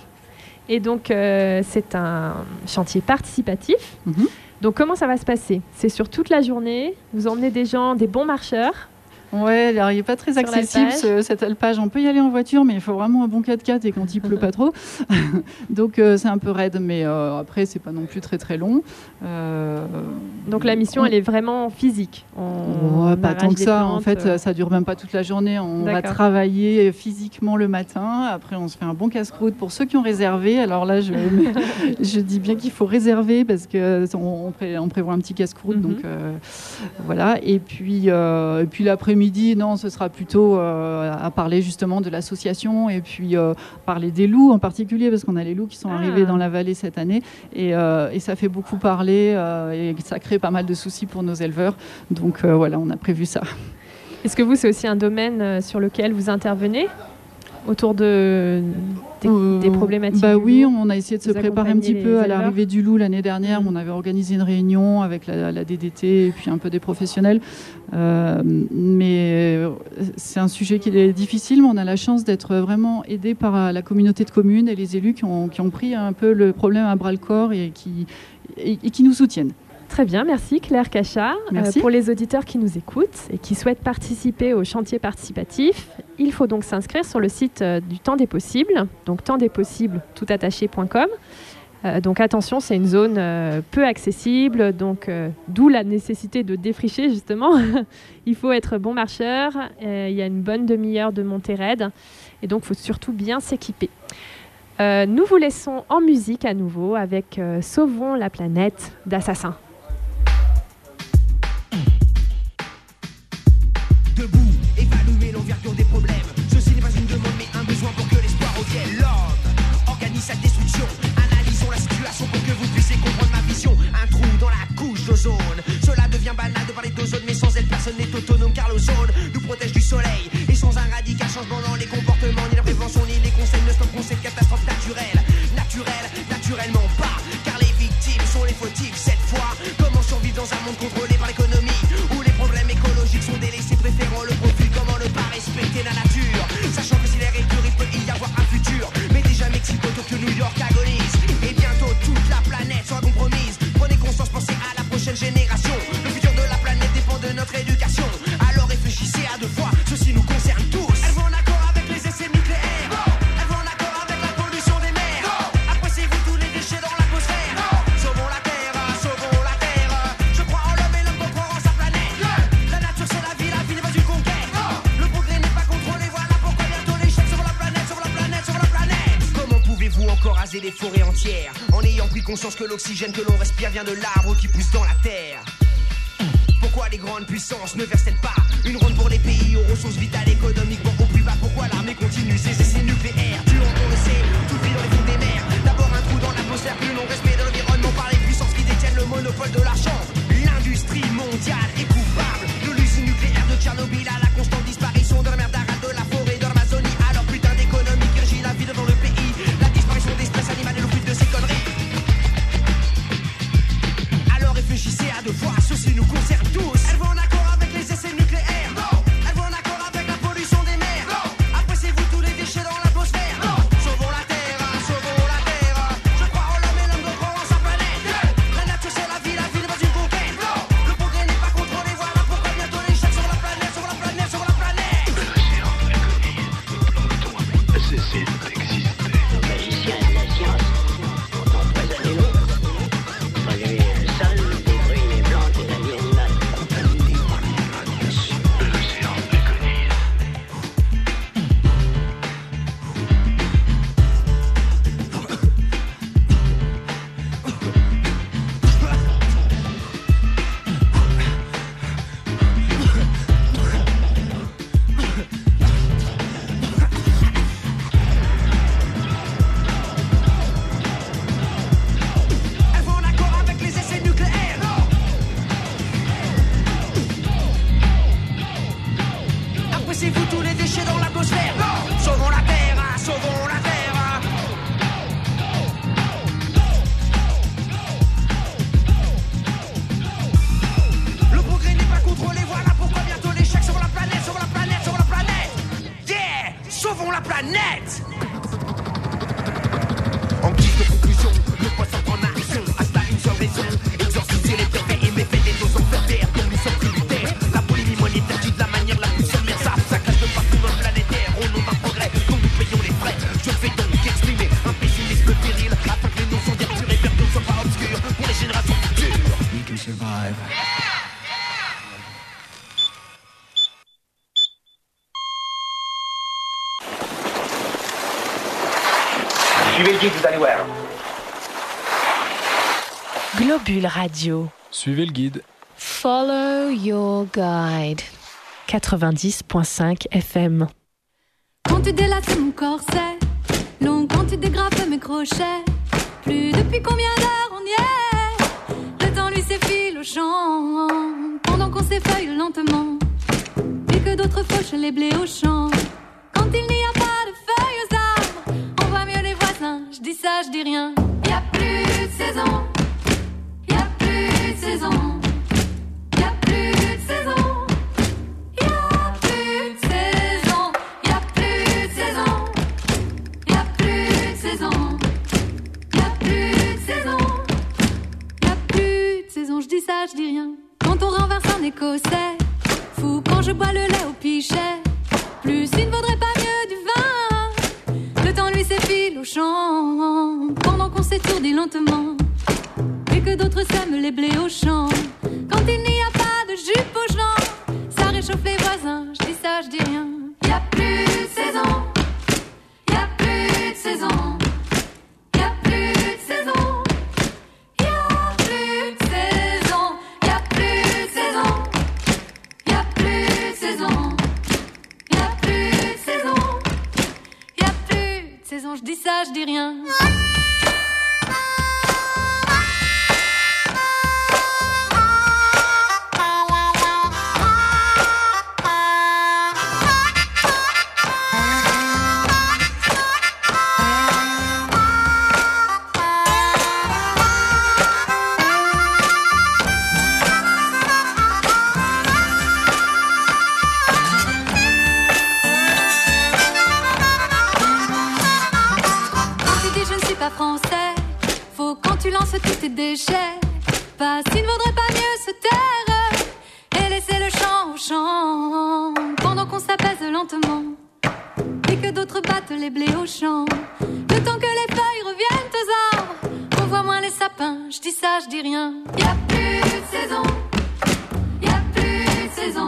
Et donc, euh, c'est un chantier participatif. Mmh. Donc, comment ça va se passer? C'est sur toute la journée. Vous emmenez des gens, des bons marcheurs. Ouais, alors il n'est pas très accessible ce, cet alpage. On peut y aller en voiture, mais il faut vraiment un bon quatre-quatre et quand il pleut pas trop. Donc euh, c'est un peu raide, mais euh, après c'est pas non plus très très long. Euh, Donc la mission, on... elle est vraiment physique. On, ouais, pas tant que ça. Plantes, en fait, euh... ça dure même pas toute la journée. On D'accord. va travailler physiquement le matin. Après, on se fait un bon casse-croûte pour ceux qui ont réservé. Alors là, je, je dis bien qu'il faut réserver parce que on, on, pré... on prévoit un petit casse-croûte. Mm-hmm. Donc euh, voilà. Et puis euh, et puis l'après-midi. Midi, non, ce sera plutôt euh, à parler justement de l'association et puis euh, parler des loups en particulier parce qu'on a les loups qui sont ah. arrivés dans la vallée cette année et, euh, et ça fait beaucoup parler euh, et ça crée pas mal de soucis pour nos éleveurs. Donc euh, voilà, on a prévu ça. Est-ce que vous, c'est aussi un domaine sur lequel vous intervenez autour de, des, euh, des problématiques? Bah oui, on a essayé de se préparer un petit peu à l'arrivée du loup l'année dernière. Mmh. On avait organisé une réunion avec la, la D D T et puis un peu des professionnels. Euh, mais c'est un sujet qui est difficile, mais on a la chance d'être vraiment aidé par la communauté de communes et les élus qui ont, qui ont pris un peu le problème à bras-le-corps et qui, et, et qui nous soutiennent. Très bien, merci Claire Cachat. Merci. Euh, pour les auditeurs qui nous écoutent et qui souhaitent participer au chantier participatif, il faut donc s'inscrire sur le site euh, du Temps des Possibles, donc temps des possibles toutattaché point com. Euh, donc attention, c'est une zone euh, peu accessible, donc euh, d'où la nécessité de défricher justement. Il faut être bon marcheur, euh, il y a une bonne demi-heure de montée raide et donc il faut surtout bien s'équiper. Euh, nous vous laissons en musique à nouveau avec euh, Sauvons la planète d'Assassin. Debout, évaluer l'envergure des problèmes. Ceci n'est pas une demande mais un besoin pour que l'espoir revienne. L'homme organise sa destruction. Analysons la situation pour que vous puissiez comprendre ma vision. Un trou dans la couche d'ozone. Cela devient banal de parler d'ozone, mais sans elle personne n'est autonome car l'ozone nous protège du soleil. Et sans un radical changement dans les comportements, ni la prévention, ni les conseils ne stopperont cette catastrophe naturelle. Naturelle, naturellement pas, car les victimes sont les fautifs cette fois. Comment survivre dans un monde contrôlé par l'économie, où les problèmes écologiques sont délaissés, préférant le profit. Comment ne pas respecter la nature, sachant que si l'air est pur, il peut y avoir un futur. Mais déjà Mexico, Tokyo, New York agonise, et bientôt toute la planète sera compromise. Prenez conscience, pensez à la prochaine génération. Le futur de la planète dépend de notre éducation. Alors réfléchissez à deux fois, ceci nous concerne tous. Elles vont en accord avec les essais nucléaires. Non. Elles vont en accord avec la pollution des mers. Non. Appréciez-vous tous les déchets dans l'atmosphère. Non. Sauvons la terre, sauvons la terre. Je crois en l'homme et l'homme doit croire en sa planète. Yeah. La nature c'est la vie, la vie n'est pas une conquête. Non. Le progrès n'est pas contrôlé, voilà pourquoi bientôt l'échec. Sauvons la planète, sauvons la planète, sauvons la planète. Comment pouvez-vous encore raser des forêts entières en ayant pris conscience que l'oxygène que l'on respire vient de l'arbre qui pousse dans la terre? Pourquoi les grandes puissances ne versent-elles pas une ronde pour les pays aux ressources vitales économiquement au plus bas? Pourquoi l'armée continue ses essais nucléaires? Tuant, on le sait, toute vie dans les fonds des mers. D'abord un trou dans l'atmosphère, puis le non-respect de l'environnement par les puissances qui détiennent le monopole de l'argent. L'industrie mondiale est coupable de l'usine nucléaire de Tchernobyl à la constante disparition de la mer d'Aral, de la forêt de l'Amazonie. Alors putain d'économie qui régit la vie dans le pays, la disparition des espèces animales et le but de ces conneries. Alors réfléchissez à deux fois, ceci nous concerne tous. Elles vont en accord avec les essais nucléaires. Non. Elles vont en accord avec la pollution des mers. guide, vous allez voir. Globule Radio. Suivez le guide. Follow your guide. quatre-vingt-dix virgule cinq F M. Quand tu délaces mon corset, long quand tu dégrafes mes crochets, plus depuis combien d'heures on y est, le temps lui s'effile au champ, pendant qu'on s'effeuille lentement, et que d'autres fauchent les blés au champ. Quand il n'y a pas de feuilles aux arbres, on voit mieux les voisins, je dis ça, je dis rien. Y a plus de saison, y a plus de saison, y a plus de saison. Je dis ça, je dis rien. Quand on renverse un écossais, fou quand je bois le lait au pichet, plus il ne vaudrait pas mieux du vin. Le temps lui s'effile au champ, pendant qu'on s'étourdit lentement, et que d'autres sèment les blés au champ. Quand il n'y a pas de jupe aux gens, ça réchauffe les voisins. Je dis ça, je dis rien. Y a plus de saison, y a plus de saison. Je dis ça, je dis rien. Tous tes déchets, pas s'il ne vaudrait pas mieux se taire et laisser le champ au champ, pendant qu'on s'apaise lentement, et que d'autres battent les blés au champ. Le temps que les feuilles reviennent aux arbres, on voit moins les sapins. Je dis ça, je dis rien. Y a plus de saison, y a plus de saison.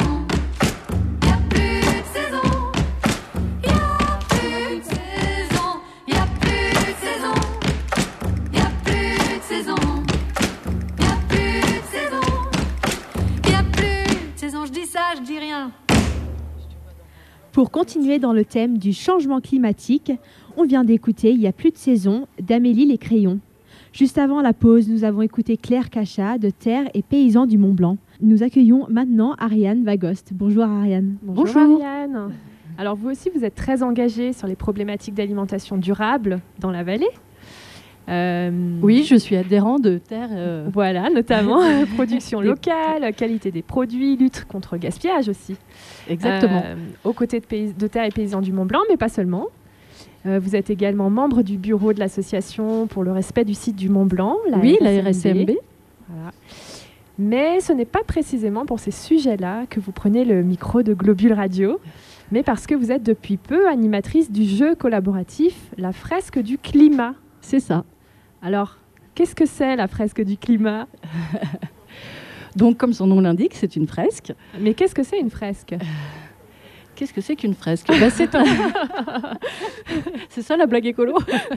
Je dis rien. Pour continuer dans le thème du changement climatique, on vient d'écouter Il n'y a plus de saison d'Amélie Les Crayons. Juste avant la pause, nous avons écouté Claire Cachat de Terre et Paysans du Mont Blanc. Nous accueillons maintenant Ariane Vagost. Bonjour Ariane. Bonjour, Bonjour Ariane. Alors vous aussi, vous êtes très engagée sur les problématiques d'alimentation durable dans la vallée. Euh, oui, je suis adhérent de Terre. Euh... Voilà, notamment euh, production locale, qualité des produits, lutte contre le gaspillage aussi. Exactement. Euh, aux côtés de, pays, de Terre et Paysans du Mont Blanc, mais pas seulement. Euh, vous êtes également membre du bureau de l'association pour le respect du site du Mont Blanc. La oui, R S M B. La R S M B. Voilà. Mais ce n'est pas précisément pour ces sujets-là que vous prenez le micro de Globule Radio, mais parce que vous êtes depuis peu animatrice du jeu collaboratif La Fresque du Climat. C'est ça. Alors, qu'est-ce que c'est la fresque du climat ? Donc, comme son nom l'indique, c'est une fresque. Mais qu'est-ce que c'est une fresque ? Qu'est-ce que c'est qu'une fresque ? Bah, c'est, un... c'est ça la blague écolo ?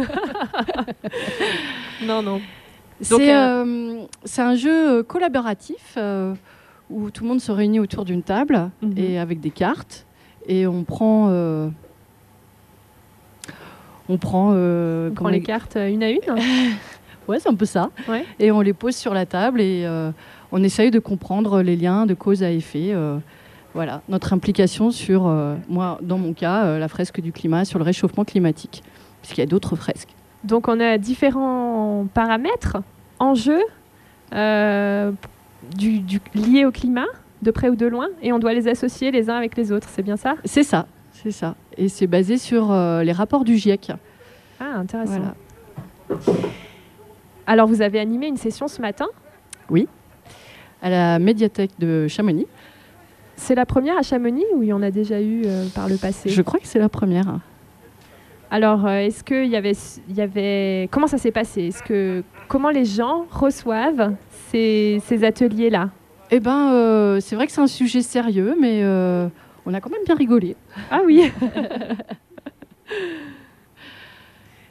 Non, non. Donc, c'est, euh, c'est un jeu collaboratif euh, où tout le monde se réunit autour d'une table mm-hmm. et avec des cartes. Et on prend... Euh, On prend, euh, on prend les, les cartes une à une. Ouais, c'est un peu ça. Ouais. Et on les pose sur la table et euh, on essaye de comprendre les liens de cause à effet. Euh, voilà, notre implication sur, euh, moi, dans mon cas, euh, la fresque du climat, sur le réchauffement climatique, puisqu'il y a d'autres fresques. Donc, on a différents paramètres, enjeux euh, du, du, liés au climat, de près ou de loin, et on doit les associer les uns avec les autres. C'est bien ça ? C'est ça. C'est ça. Et c'est basé sur euh, les rapports du GIEC. Ah, intéressant. Voilà. Alors, vous avez animé une session ce matin ? Oui, à la médiathèque de Chamonix. C'est la première à Chamonix ou il y en a déjà eu euh, par le passé ? Je crois que c'est la première. Alors, euh, est-ce qu'il y avait, il y avait... Comment ça s'est passé ? Est-ce que... Comment les gens reçoivent ces, ces ateliers-là ? Eh bien, euh, c'est vrai que c'est un sujet sérieux, mais... Euh, on a quand même bien rigolé. Ah oui.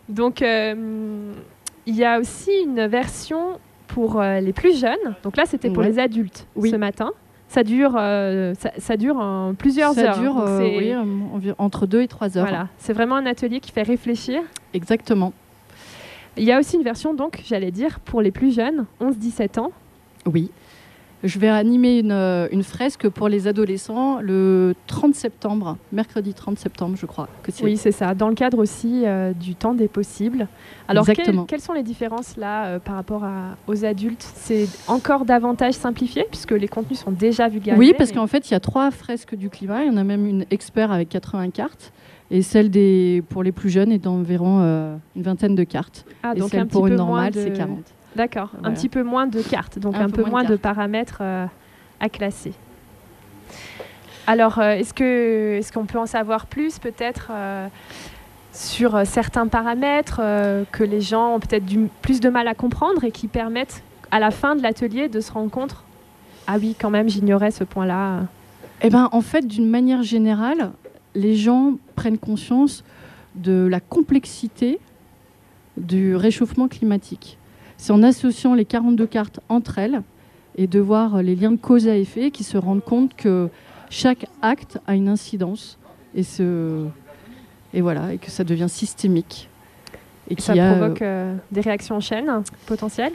Donc, euh, il y a aussi une version pour euh, les plus jeunes. Donc là, c'était pour Ouais. les adultes Oui. ce matin. Ça dure, euh, ça, ça dure en plusieurs Ça heures. dure Donc euh, c'est- oui, environ- entre deux et trois heures. Voilà, c'est vraiment un atelier qui fait réfléchir. Exactement. Il y a aussi une version, donc, j'allais dire, pour les plus jeunes, onze dix-sept ans. Oui. Je vais animer une, euh, une fresque pour les adolescents le trente septembre, mercredi trente septembre, je crois. Que c'est. Oui, c'est ça, dans le cadre aussi euh, du temps des possibles. Alors, quelles, Exactement. quelles sont les différences là euh, par rapport à- aux adultes? C'est encore davantage simplifié puisque les contenus sont déjà vulgarisés. Oui, parce mais- qu'en fait, il y a trois fresques du climat. Il y en a même une expert avec quatre-vingts cartes. Et celle des, pour les plus jeunes est d'environ euh, une vingtaine de cartes. Ah, et donc celle un petit pour peu une moins normale, de- c'est quarante. D'accord, un Voilà. petit peu moins de cartes, donc un, peu, moins de, cartes. paramètres euh, à classer. Alors, euh, est-ce que, est-ce qu'on peut en savoir plus peut-être euh, sur euh, certains paramètres euh, que les gens ont peut-être du, plus de mal à comprendre et qui permettent à la fin de l'atelier de se rendre compte « Ah oui, quand même, j'ignorais ce point-là. » Eh ben, en fait, d'une manière générale, les gens prennent conscience de la complexité du réchauffement climatique. C'est en associant les quarante-deux cartes entre elles et de voir les liens de cause à effet qu'ils se rendent compte que chaque acte a une incidence et, ce... et, voilà, et que ça devient systémique. Et qu'il ça y a, provoque euh, des réactions en chaîne potentielles.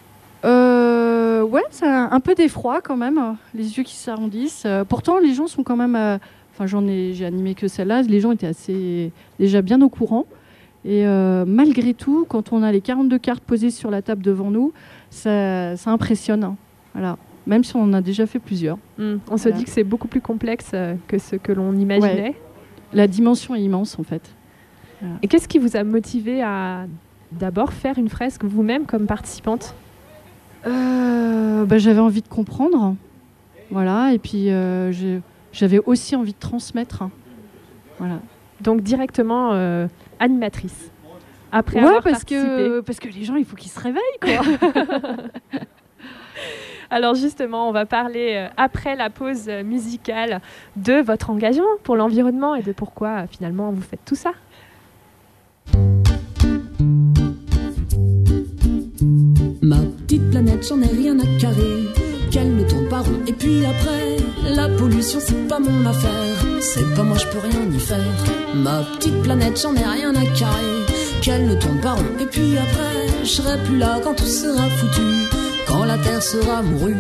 Euh, ouais, c'est un, un peu d'effroi quand même, les yeux qui s'arrondissent. Euh, pourtant, les gens sont quand même. euh, Enfin, j'en ai, j'ai animé que celle-là. Les gens étaient assez déjà bien au courant. Et euh, malgré tout, quand on a les quarante-deux cartes posées sur la table devant nous, ça, ça impressionne. hein. Voilà. Même si on en a déjà fait plusieurs. Hmm. On se Voilà. dit que c'est beaucoup plus complexe euh, que ce que l'on imaginait. Ouais. La dimension est immense en fait. Voilà. Et qu'est-ce qui vous a motivé à d'abord faire une fresque vous-même comme participante? Euh, bah, j'avais envie de comprendre. Voilà. Et puis euh, j'ai- j'avais aussi envie de transmettre. Voilà. Donc directement euh, animatrice. Après Ouais, avoir parce participé. que, parce que les gens, il faut qu'ils se réveillent, quoi. Alors justement, on va parler euh, après la pause euh, musicale de votre engagement pour l'environnement et de pourquoi euh, finalement vous faites tout ça. Ma petite planète, j'en ai rien à carrer, qu'elle ne tourne pas rond. Et puis après, la pollution, c'est pas mon affaire, c'est pas moi, je peux rien y faire. Ma petite planète, j'en ai rien à carrer, qu'elle ne tourne pas rond. Et puis après, je serai plus là quand tout sera foutu, quand la terre sera mourue.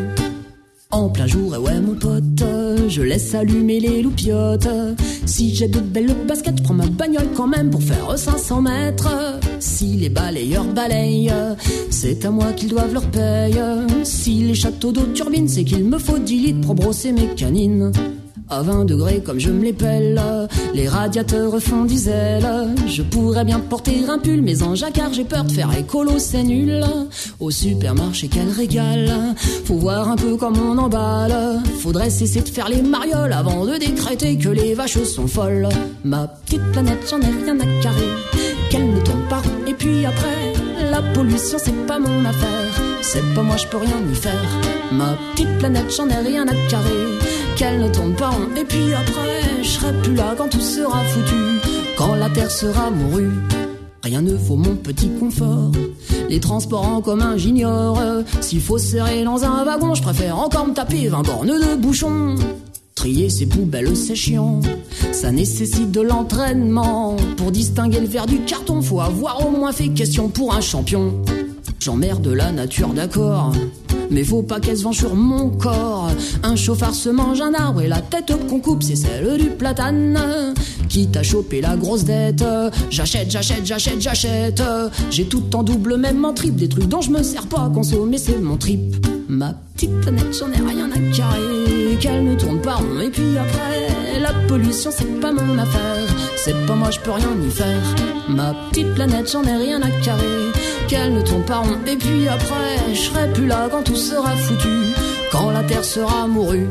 En plein jour, et ouais mon pote, je laisse allumer les loupiottes. Si j'ai de belles baskets, je prends ma bagnole quand même pour faire cinq cents mètres. Si les balayeurs balayent, c'est à moi qu'ils doivent leur paye. Si les châteaux d'eau turbinent, c'est qu'il me faut dix litres pour brosser mes canines. À vingt degrés comme je me les pèle, les radiateurs font des ailes. Je pourrais bien porter un pull, mais en jacquard j'ai peur de faire écolo, c'est nul. Au supermarché quel régal, faut voir un peu comme on emballe. Faudrait cesser de faire les marioles avant de décréter que les vaches sont folles. Ma petite planète, j'en ai rien à carrer, qu'elle ne tourne pas rond. Et puis après, la pollution c'est pas mon affaire, c'est pas moi, je peux rien y faire. Ma petite planète, j'en ai rien à carrer, qu'elle ne tourne pas rond. Et puis après, je serai plus là quand tout sera foutu, quand la terre sera mourue. Rien ne vaut mon petit confort, les transports en commun j'ignore. S'il faut serrer dans un wagon, je préfère encore me taper vingt bornes de bouchons. Trier ces poubelles c'est chiant, ça nécessite de l'entraînement. Pour distinguer le verre du carton, faut avoir au moins fait question pour un champion. J'emmerde la nature, d'accord, mais faut pas qu'elle se venge sur mon corps. Un chauffard se mange un arbre et la tête qu'on coupe c'est celle du platane. Quitte à choper la grosse dette, j'achète, j'achète, j'achète, j'achète. J'ai tout en double, même en triple, des trucs dont je me sers pas à consommer, c'est mon trip. Ma petite planète, j'en ai rien à carrer, qu'elle ne tourne pas rond. Et puis après, la pollution c'est pas mon affaire, c'est pas moi, je peux rien y faire. Ma petite planète, j'en ai rien à carrer, qu'elle ne tourne pas rond. Et puis après, je serai plus là quand tout sera foutu, quand la terre sera mourue.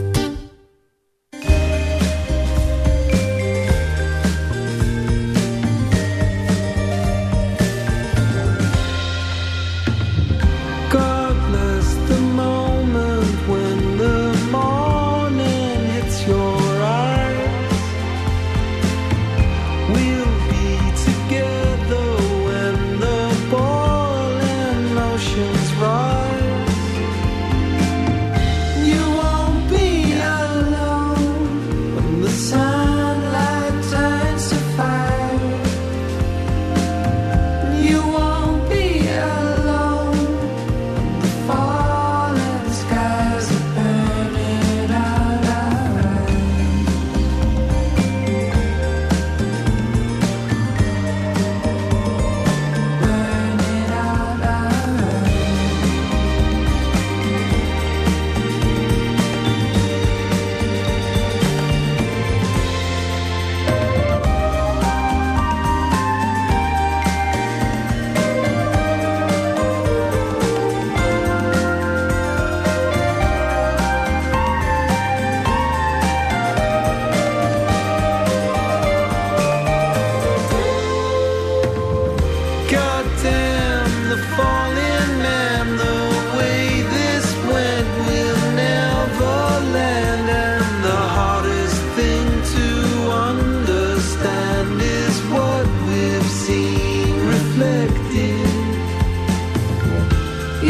God bless the moment when the morning hits your eyes. We'll be together when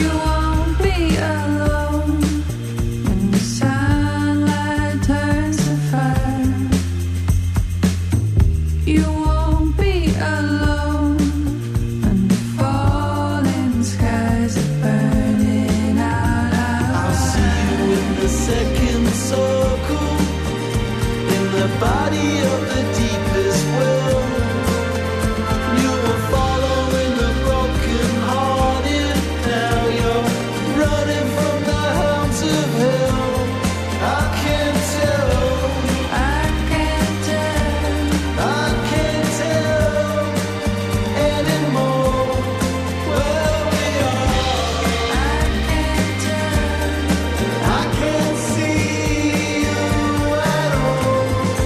You won't be alone when the sunlight turns to fire. You won't be alone when the falling skies are burning out. I'll see you in the second circle, in the body of the deepest well. You were following the broken hearted. Now you're running from the hounds of hell. I can't tell, I can't tell, I can't tell anymore where we are. I can't tell, I can't see you at all.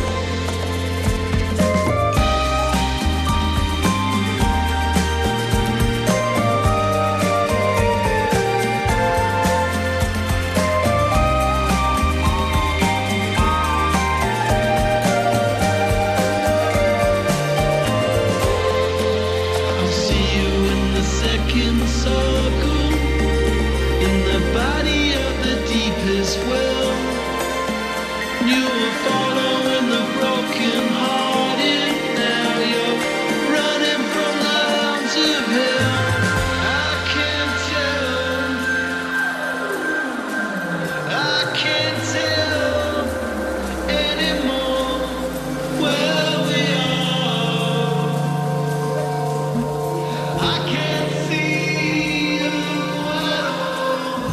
I'll see you in the second circle, in the body of the deepest well. You were following the broken hearted. Now you're running from the hounds of hell. I can't tell, I can't tell anymore where we are. I can't see you at all.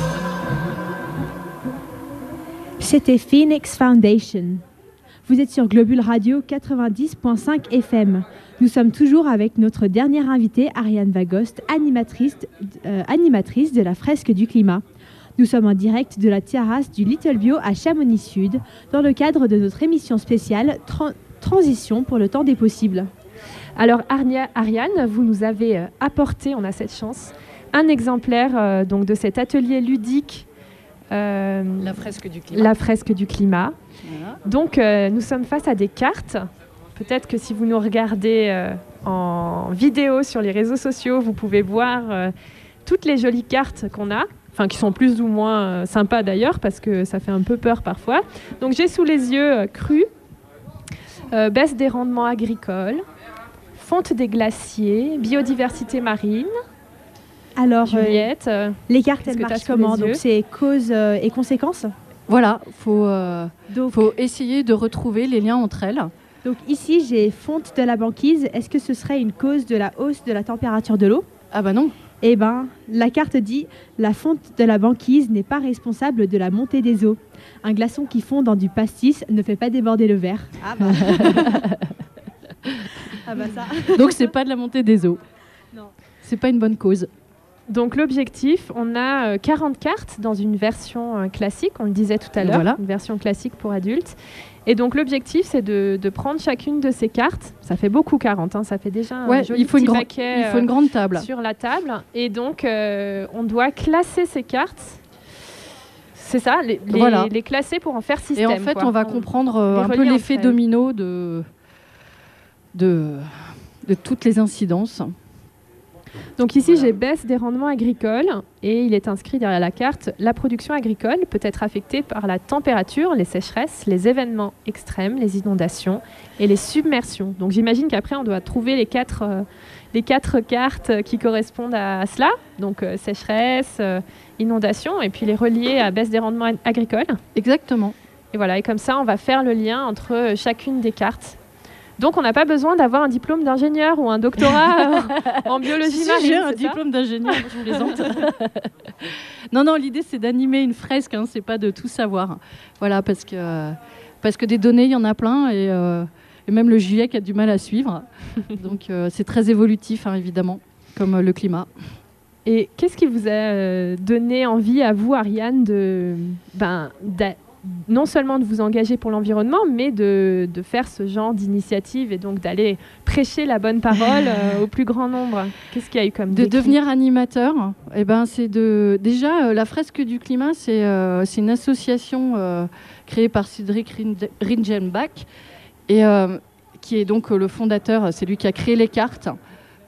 C'était Phoenix Foundation. Vous êtes sur Globule Radio quatre-vingt-dix point cinq F M. Nous sommes toujours avec notre dernière invitée, Ariane Vagost, animatrice, euh, animatrice de la fresque du climat. Nous sommes en direct de la terrasse du Little Bio à Chamonix-Sud, dans le cadre de notre émission spéciale Tran- Transition pour le temps des possibles. Alors Arnia- Ariane, vous nous avez euh, apporté, on a cette chance, un exemplaire euh, donc de cet atelier ludique. euh, La fresque du climat. La fresque du climat. Voilà. Donc euh, nous sommes face à des cartes. Peut-être que si vous nous regardez euh, en vidéo sur les réseaux sociaux, vous pouvez voir euh, toutes les jolies cartes qu'on a. Enfin, qui sont plus ou moins euh, sympas d'ailleurs, parce que ça fait un peu peur parfois. Donc j'ai sous les yeux euh, crue, euh, baisse des rendements agricoles, fonte des glaciers, biodiversité marine. Alors, euh, Juliette, euh, les cartes, qu'est-ce elles que t'as marchent sous comment? les Donc yeux c'est cause euh, et conséquences. Voilà, il faut, euh, faut essayer de retrouver les liens entre elles. Donc ici, j'ai fonte de la banquise. Est-ce que ce serait une cause de la hausse de la température de l'eau? Ah bah non. Eh bien, la carte dit « La fonte de la banquise n'est pas responsable de la montée des eaux. Un glaçon qui fond dans du pastis ne fait pas déborder le verre. » Ah bah, ah bah ça. Donc c'est pas de la montée des eaux. Non. C'est pas une bonne cause. Donc l'objectif, on a euh, quarante cartes dans une version euh, classique, on le disait tout à l'heure, Voilà. une version classique pour adultes. Et donc l'objectif, c'est de, de prendre chacune de ces cartes. Ça fait beaucoup quarante, hein, ça fait déjà un Ouais, joli il faut une petit gran- paquet, il faut une euh, grande table. sur la table. Et donc euh, on doit classer ces cartes. C'est ça, les, les, Voilà. les classer pour en faire système. Et en fait, quoi. on va comprendre euh, les un peu relie l'effet entre elles. domino de, de, de toutes les incidences. Donc ici, j'ai baisse des rendements agricoles et il est inscrit derrière la carte « La production agricole peut être affectée par la température, les sécheresses, les événements extrêmes, les inondations et les submersions ». Donc j'imagine qu'après, on doit trouver les quatre, euh, les quatre cartes qui correspondent à cela. Donc euh, sécheresse, euh, inondation et puis les relier à baisse des rendements ag- agricoles. Exactement. Et voilà, et comme ça, on va faire le lien entre euh, chacune des cartes. Donc, on n'a pas besoin d'avoir un diplôme d'ingénieur ou un doctorat euh, en biologie Si, marine. j'ai un c'est ça diplôme d'ingénieur, je plaisante. non, non, l'idée c'est d'animer une fresque, hein, c'est pas de tout savoir. Voilà, parce que, parce que des données, il y en a plein et, euh, et même le GIEC a du mal à suivre. Donc, euh, c'est très évolutif, hein, évidemment, comme euh, le climat. Et qu'est-ce qui vous a euh, donné envie à vous, Ariane, de, ben, d'a- non seulement de vous engager pour l'environnement, mais de, de faire ce genre d'initiative et donc d'aller prêcher la bonne parole euh, au plus grand nombre? Qu'est-ce qu'il y a eu comme De déclic? devenir animateur, eh ben, c'est de déjà euh, la fresque du climat, c'est euh, c'est une association euh, créée par Cédric Rind- Ringenbach et euh, qui est donc euh, le fondateur, c'est lui qui a créé les cartes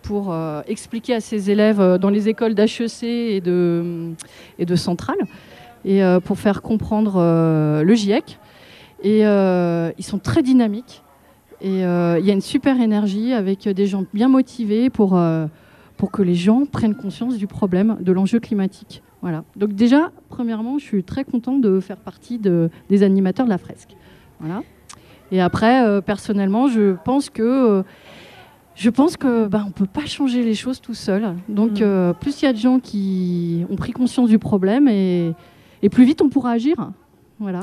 pour euh, expliquer à ses élèves euh, dans les écoles d'H E C et de, et de Centrale, et euh, pour faire comprendre euh, le GIEC. Et euh, ils sont très dynamiques. Et euh, il y a une super énergie avec des gens bien motivés pour, euh, pour que les gens prennent conscience du problème, de l'enjeu climatique. Voilà. Donc déjà, premièrement, je suis très contente de faire partie de, des animateurs de la fresque. Voilà. Et après, euh, personnellement, je pense que euh, je pense que bah, on peut pas changer les choses tout seul. Donc, mmh. euh, plus il y a de gens qui ont pris conscience du problème, et, et plus vite on pourra agir. Voilà.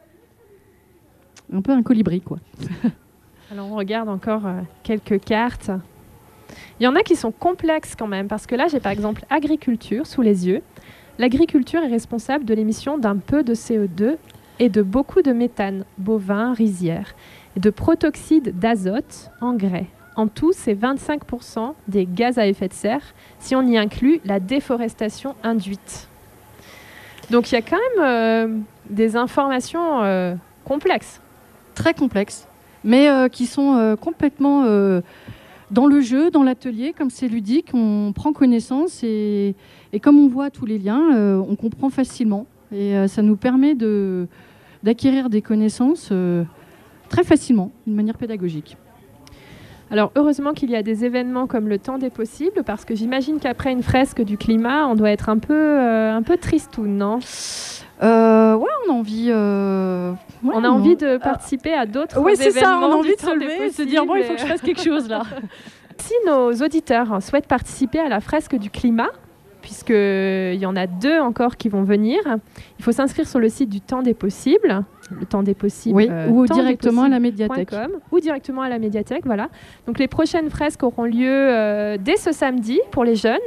Un peu un colibri, quoi. Alors, on regarde encore euh, quelques cartes. Il y en a qui sont complexes quand même, parce que là, j'ai par exemple agriculture sous les yeux. L'agriculture est responsable de l'émission d'un peu de C O deux et de beaucoup de méthane, bovin, rizière, et de protoxyde d'azote, engrais. En tout, c'est vingt-cinq pour cent des gaz à effet de serre, si on y inclut la déforestation induite. Donc il y a quand même euh, des informations euh, complexes. Très complexes, mais euh, qui sont euh, complètement euh, dans le jeu, dans l'atelier, comme c'est ludique, on prend connaissance, et, et comme on voit tous les liens, euh, on comprend facilement. Et euh, ça nous permet de, d'acquérir des connaissances euh, très facilement, d'une manière pédagogique. Alors, heureusement qu'il y a des événements comme le Temps des possibles, parce que j'imagine qu'après une fresque du climat, on doit être un peu, euh, un peu tristoun, non ? Euh, ouais, on a envie. Euh... Ouais, on a envie de participer à d'autres euh, ouais, événements. C'est ça, on a envie de se lever et de se dire bon, il faut que je fasse quelque chose là. Si nos auditeurs souhaitent participer à la fresque du climat, puisqu'il y en a deux encore qui vont venir, il faut s'inscrire sur le site du Temps des possibles, le Temps des possibles, oui, euh, ou directement à la médiathèque. Ou directement à la médiathèque, voilà. Donc les prochaines fresques auront lieu euh, dès ce samedi pour les jeunes,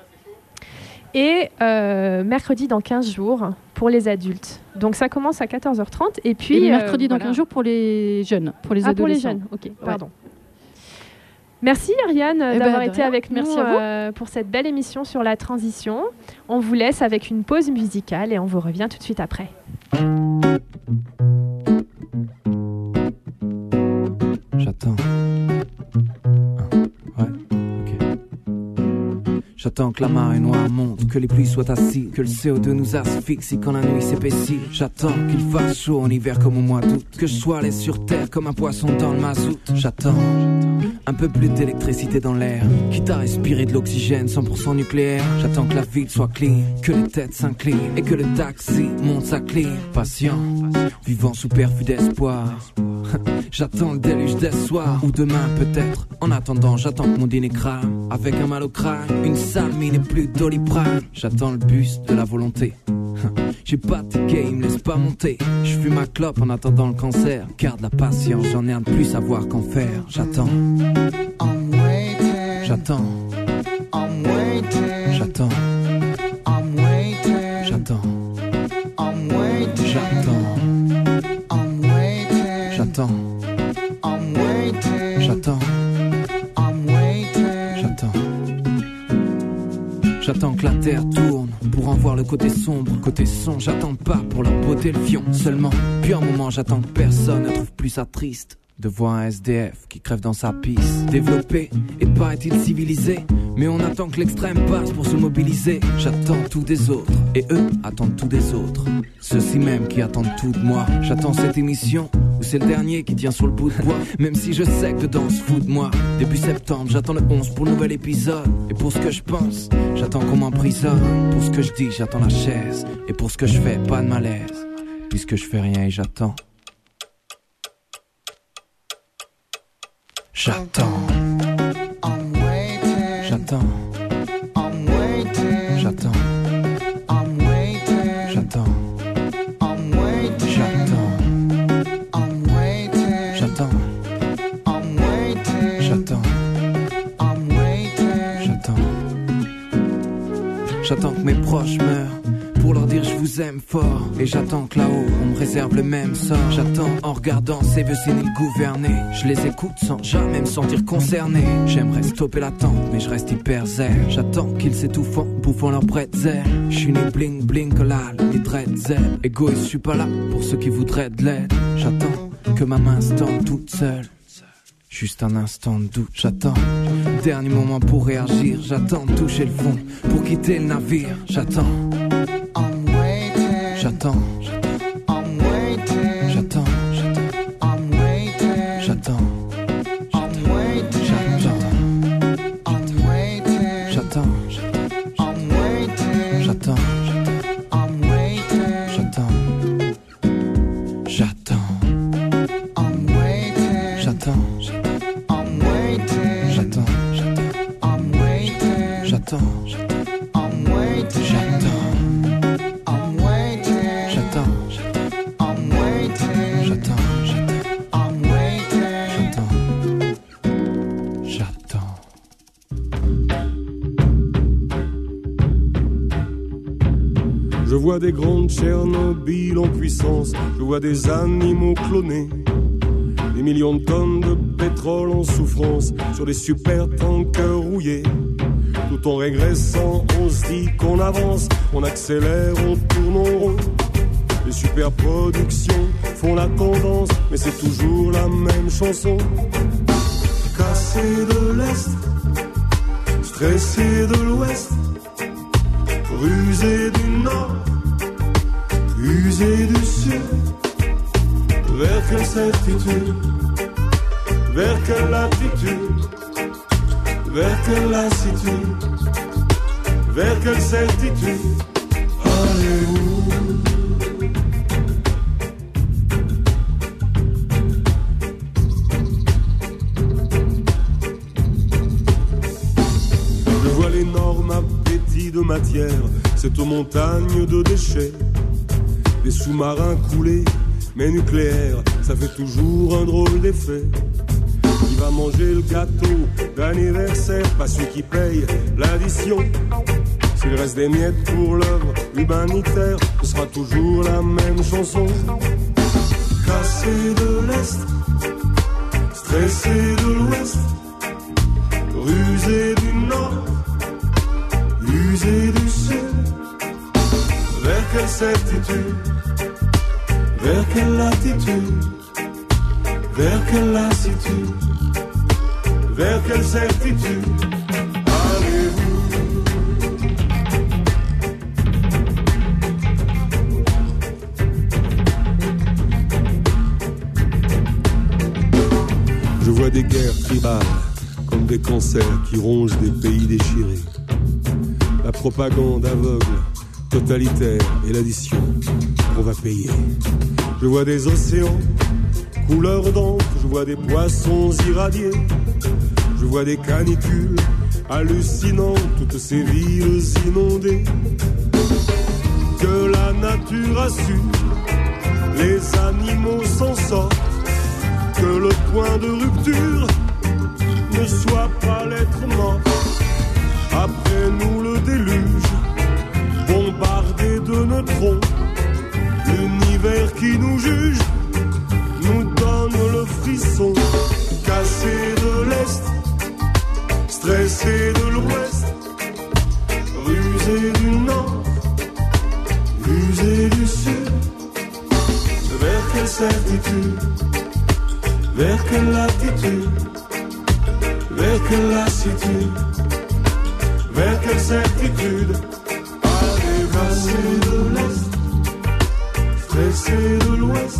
et euh, mercredi dans quinze jours pour les adultes. Donc ça commence à quatorze heures trente, et puis... Et mercredi euh, dans voilà. quinze jours pour les jeunes, pour les ah, adolescents. pour les jeunes, ok, pardon. Ouais. Merci Ariane eh d'avoir ben, été rien. avec nous Merci à vous. Euh, pour cette belle émission sur la transition. On vous laisse avec une pause musicale et on vous revient tout de suite après. J'attends. Ouais, ok. J'attends que la marée noire monte, que les pluies soient acides, que le C O deux nous asphyxie quand la nuit s'épaissit. J'attends qu'il fasse chaud en hiver comme au mois d'août, que je sois laissé sur terre comme un poisson dans le mazout. J'attends un peu plus d'électricité dans l'air, quitte à respirer de l'oxygène cent pour cent nucléaire. J'attends que la ville soit clean, que les têtes s'inclinent et que le taxi monte sa clim. Patient, vivant sous perfus d'espoir. J'attends le déluge des soirs, ou demain peut-être. En attendant, j'attends que mon dîner crame, avec un mal au crâne, une sale mine et plus de Doliprane. J'attends le bus de la volonté. J'ai pas de ticket, il me laisse pas monter. Je fume ma clope en attendant le cancer. Garde la patience, j'en ai un de plus à voir qu'en faire. J'attends. J'attends. J'attends. J'attends. J'attends. J'attends. J'attends. J'attends. J'attends que la terre tourne pour en voir le côté sombre, côté son. J'attends pas pour leur botter le fion seulement. Puis un moment j'attends que personne ne trouve plus ça triste de voir un S D F qui crève dans sa piste. Développé et paraît-il civilisé, mais on attend que l'extrême passe pour se mobiliser. J'attends tout des autres et eux attendent tout des autres. Ceux-ci même qui attendent tout de moi. J'attends cette émission où c'est le dernier qui tient sur le bout de bois. Même si je sais que dedans on se fout de moi. Début septembre j'attends le onze pour le nouvel épisode. Et pour ce que je pense, j'attends qu'on m'emprisonne. Pour ce que je dis j'attends la chaise. Et pour ce que je fais pas de malaise, puisque je fais rien et j'attends. J'attends. J'attends. J'attends. J'attends. J'attends. J'attends. J'attends. J'attends. J'attends que mes proches meurent pour leur dire je vous aime fort. Et j'attends que là-haut on me réserve le même sort. J'attends en regardant ces vieux séniles gouverner. Je les écoute sans jamais me sentir concerné. J'aimerais stopper l'attente mais je reste hyper zen. J'attends qu'ils s'étouffent en bouffant leur bretzel. Je suis né bling bling collal, les dreads ailes. Égoïste, je suis pas là pour ceux qui voudraient de l'aide. J'attends que ma main se tende toute seule. Juste un instant de doute, j'attends dernier moment pour réagir. J'attends de toucher le fond pour quitter le navire. J'attends. J'attends. J'attends. J'attends. J'attends. J'attends. J'attends. J'attends. J'attends. J'attends. J'attends. Je vois des grandes Tchernobyl en puissance, je vois des animaux clonés, des millions de tonnes de pétrole en souffrance sur des super tankers rouillés. Tout en régressant, on se dit qu'on avance, on accélère, on tourne en rond. Les superproductions font la tendance, mais c'est toujours la même chanson. Cassé de l'Est, stressé de l'Ouest, rusé du Nord, usé du Sud. Vers quelle certitude, vers quelle latitude, vers quelle lassitude, vers quelle certitude allez-vous? Je vois l'énorme appétit de matière, cette montagne de déchets, des sous-marins coulés, mais nucléaires, ça fait toujours un drôle d'effet. Qui va manger le gâteau d'anniversaire? Pas celui qui paye l'addition. S'il reste des miettes pour l'œuvre humanitaire, ce sera toujours la même chanson. Cassé de l'Est, stressé de l'Ouest, rusé du Nord, usé du Sud. Vers quelle certitude, vers quelle latitude, vers quelle lassitude, vers quelle certitude allez-vous? Je vois des guerres tribales comme des cancers qui rongent des pays déchirés. La propagande aveugle, totalitaire et l'addition qu'on va payer. Je vois des océans couleur d'encre, je vois des poissons irradiés, je vois des canicules hallucinantes, toutes ces villes inondées. Que la nature a su, les animaux s'en sortent, que le point de rupture ne soit pas l'être mort. Après nous le déluge, bombardé de neutrons, l'univers qui nous juge nous donne le frisson. Cassé de l'Est, stressé de l'Ouest, rusé du Nord, usé du Sud. Vers quelle certitude, vers quelle latitude, vers quelle lassitude, vers quelle certitude allez cassé de l'Est, stressé de l'Ouest,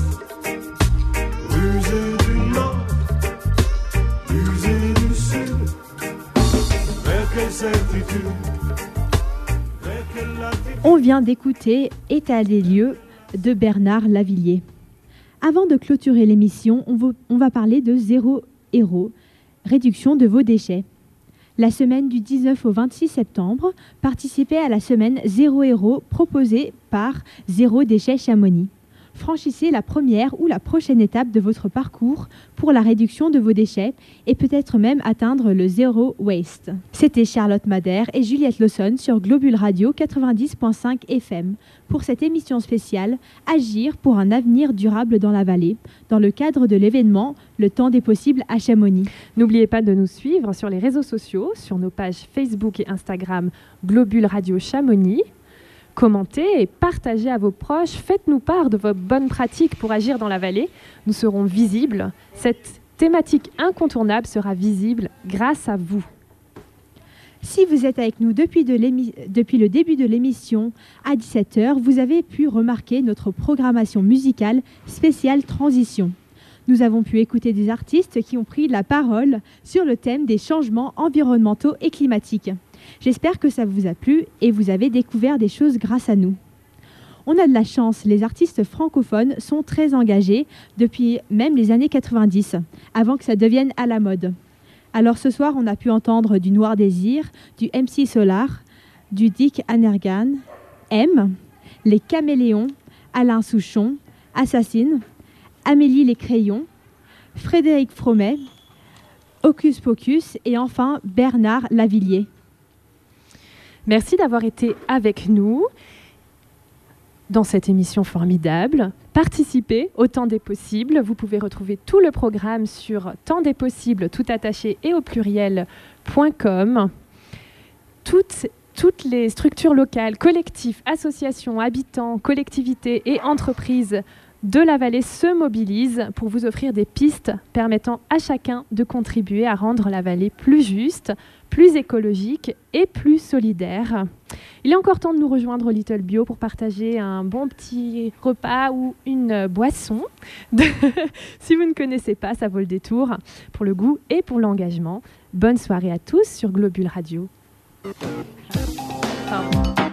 rusé du Nord, usé du Sud. Vers quelle certitude, vers quelle latitude. On vient d'écouter État des lieux de Bernard Lavillier. Avant de clôturer l'émission, on va, on va parler de Zéro Héros, réduction de vos déchets. La semaine du dix-neuf au vingt-six septembre, participez à la semaine Zéro Héros proposée par Zéro Déchet Chamonix. Franchissez la première ou la prochaine étape de votre parcours pour la réduction de vos déchets et peut-être même atteindre le Zéro Waste. C'était Charlotte Madère et Juliette Lawson sur Globule Radio quatre-vingt-dix point cinq F M pour cette émission spéciale Agir pour un avenir durable dans la vallée, dans le cadre de l'événement Le Temps des possibles à Chamonix. N'oubliez pas de nous suivre sur les réseaux sociaux, sur nos pages Facebook et Instagram Globule Radio Chamonix. Commentez et partagez à vos proches. Faites-nous part de vos bonnes pratiques pour agir dans la vallée. Nous serons visibles. Cette thématique incontournable sera visible grâce à vous. Si vous êtes avec nous depuis, de depuis le début de l'émission à dix-sept heures, vous avez pu remarquer notre programmation musicale spéciale Transition. Nous avons pu écouter des artistes qui ont pris la parole sur le thème des changements environnementaux et climatiques. J'espère que ça vous a plu et vous avez découvert des choses grâce à nous. On a de la chance, les artistes francophones sont très engagés depuis même les années quatre-vingt-dix, avant que ça devienne à la mode. Alors ce soir, on a pu entendre du Noir Désir, du M C Solar, du Dick Anergan, M, les Caméléons, Alain Souchon, Assassin, Amélie Les Crayons, Frédéric Fromet, Hocus Pocus et enfin Bernard Lavillier. Merci d'avoir été avec nous dans cette émission formidable. Participez au Temps des Possibles. Vous pouvez retrouver tout le programme sur temps des possibles, tout attaché et au pluriel, point com. Toutes, toutes les structures locales, collectifs, associations, habitants, collectivités et entreprises de la vallée se mobilisent pour vous offrir des pistes permettant à chacun de contribuer à rendre la vallée plus juste, plus écologique et plus solidaire. Il est encore temps de nous rejoindre au Little Bio pour partager un bon petit repas ou une boisson. De... si vous ne connaissez pas, ça vaut le détour pour le goût et pour l'engagement. Bonne soirée à tous sur Globule Radio. Pardon.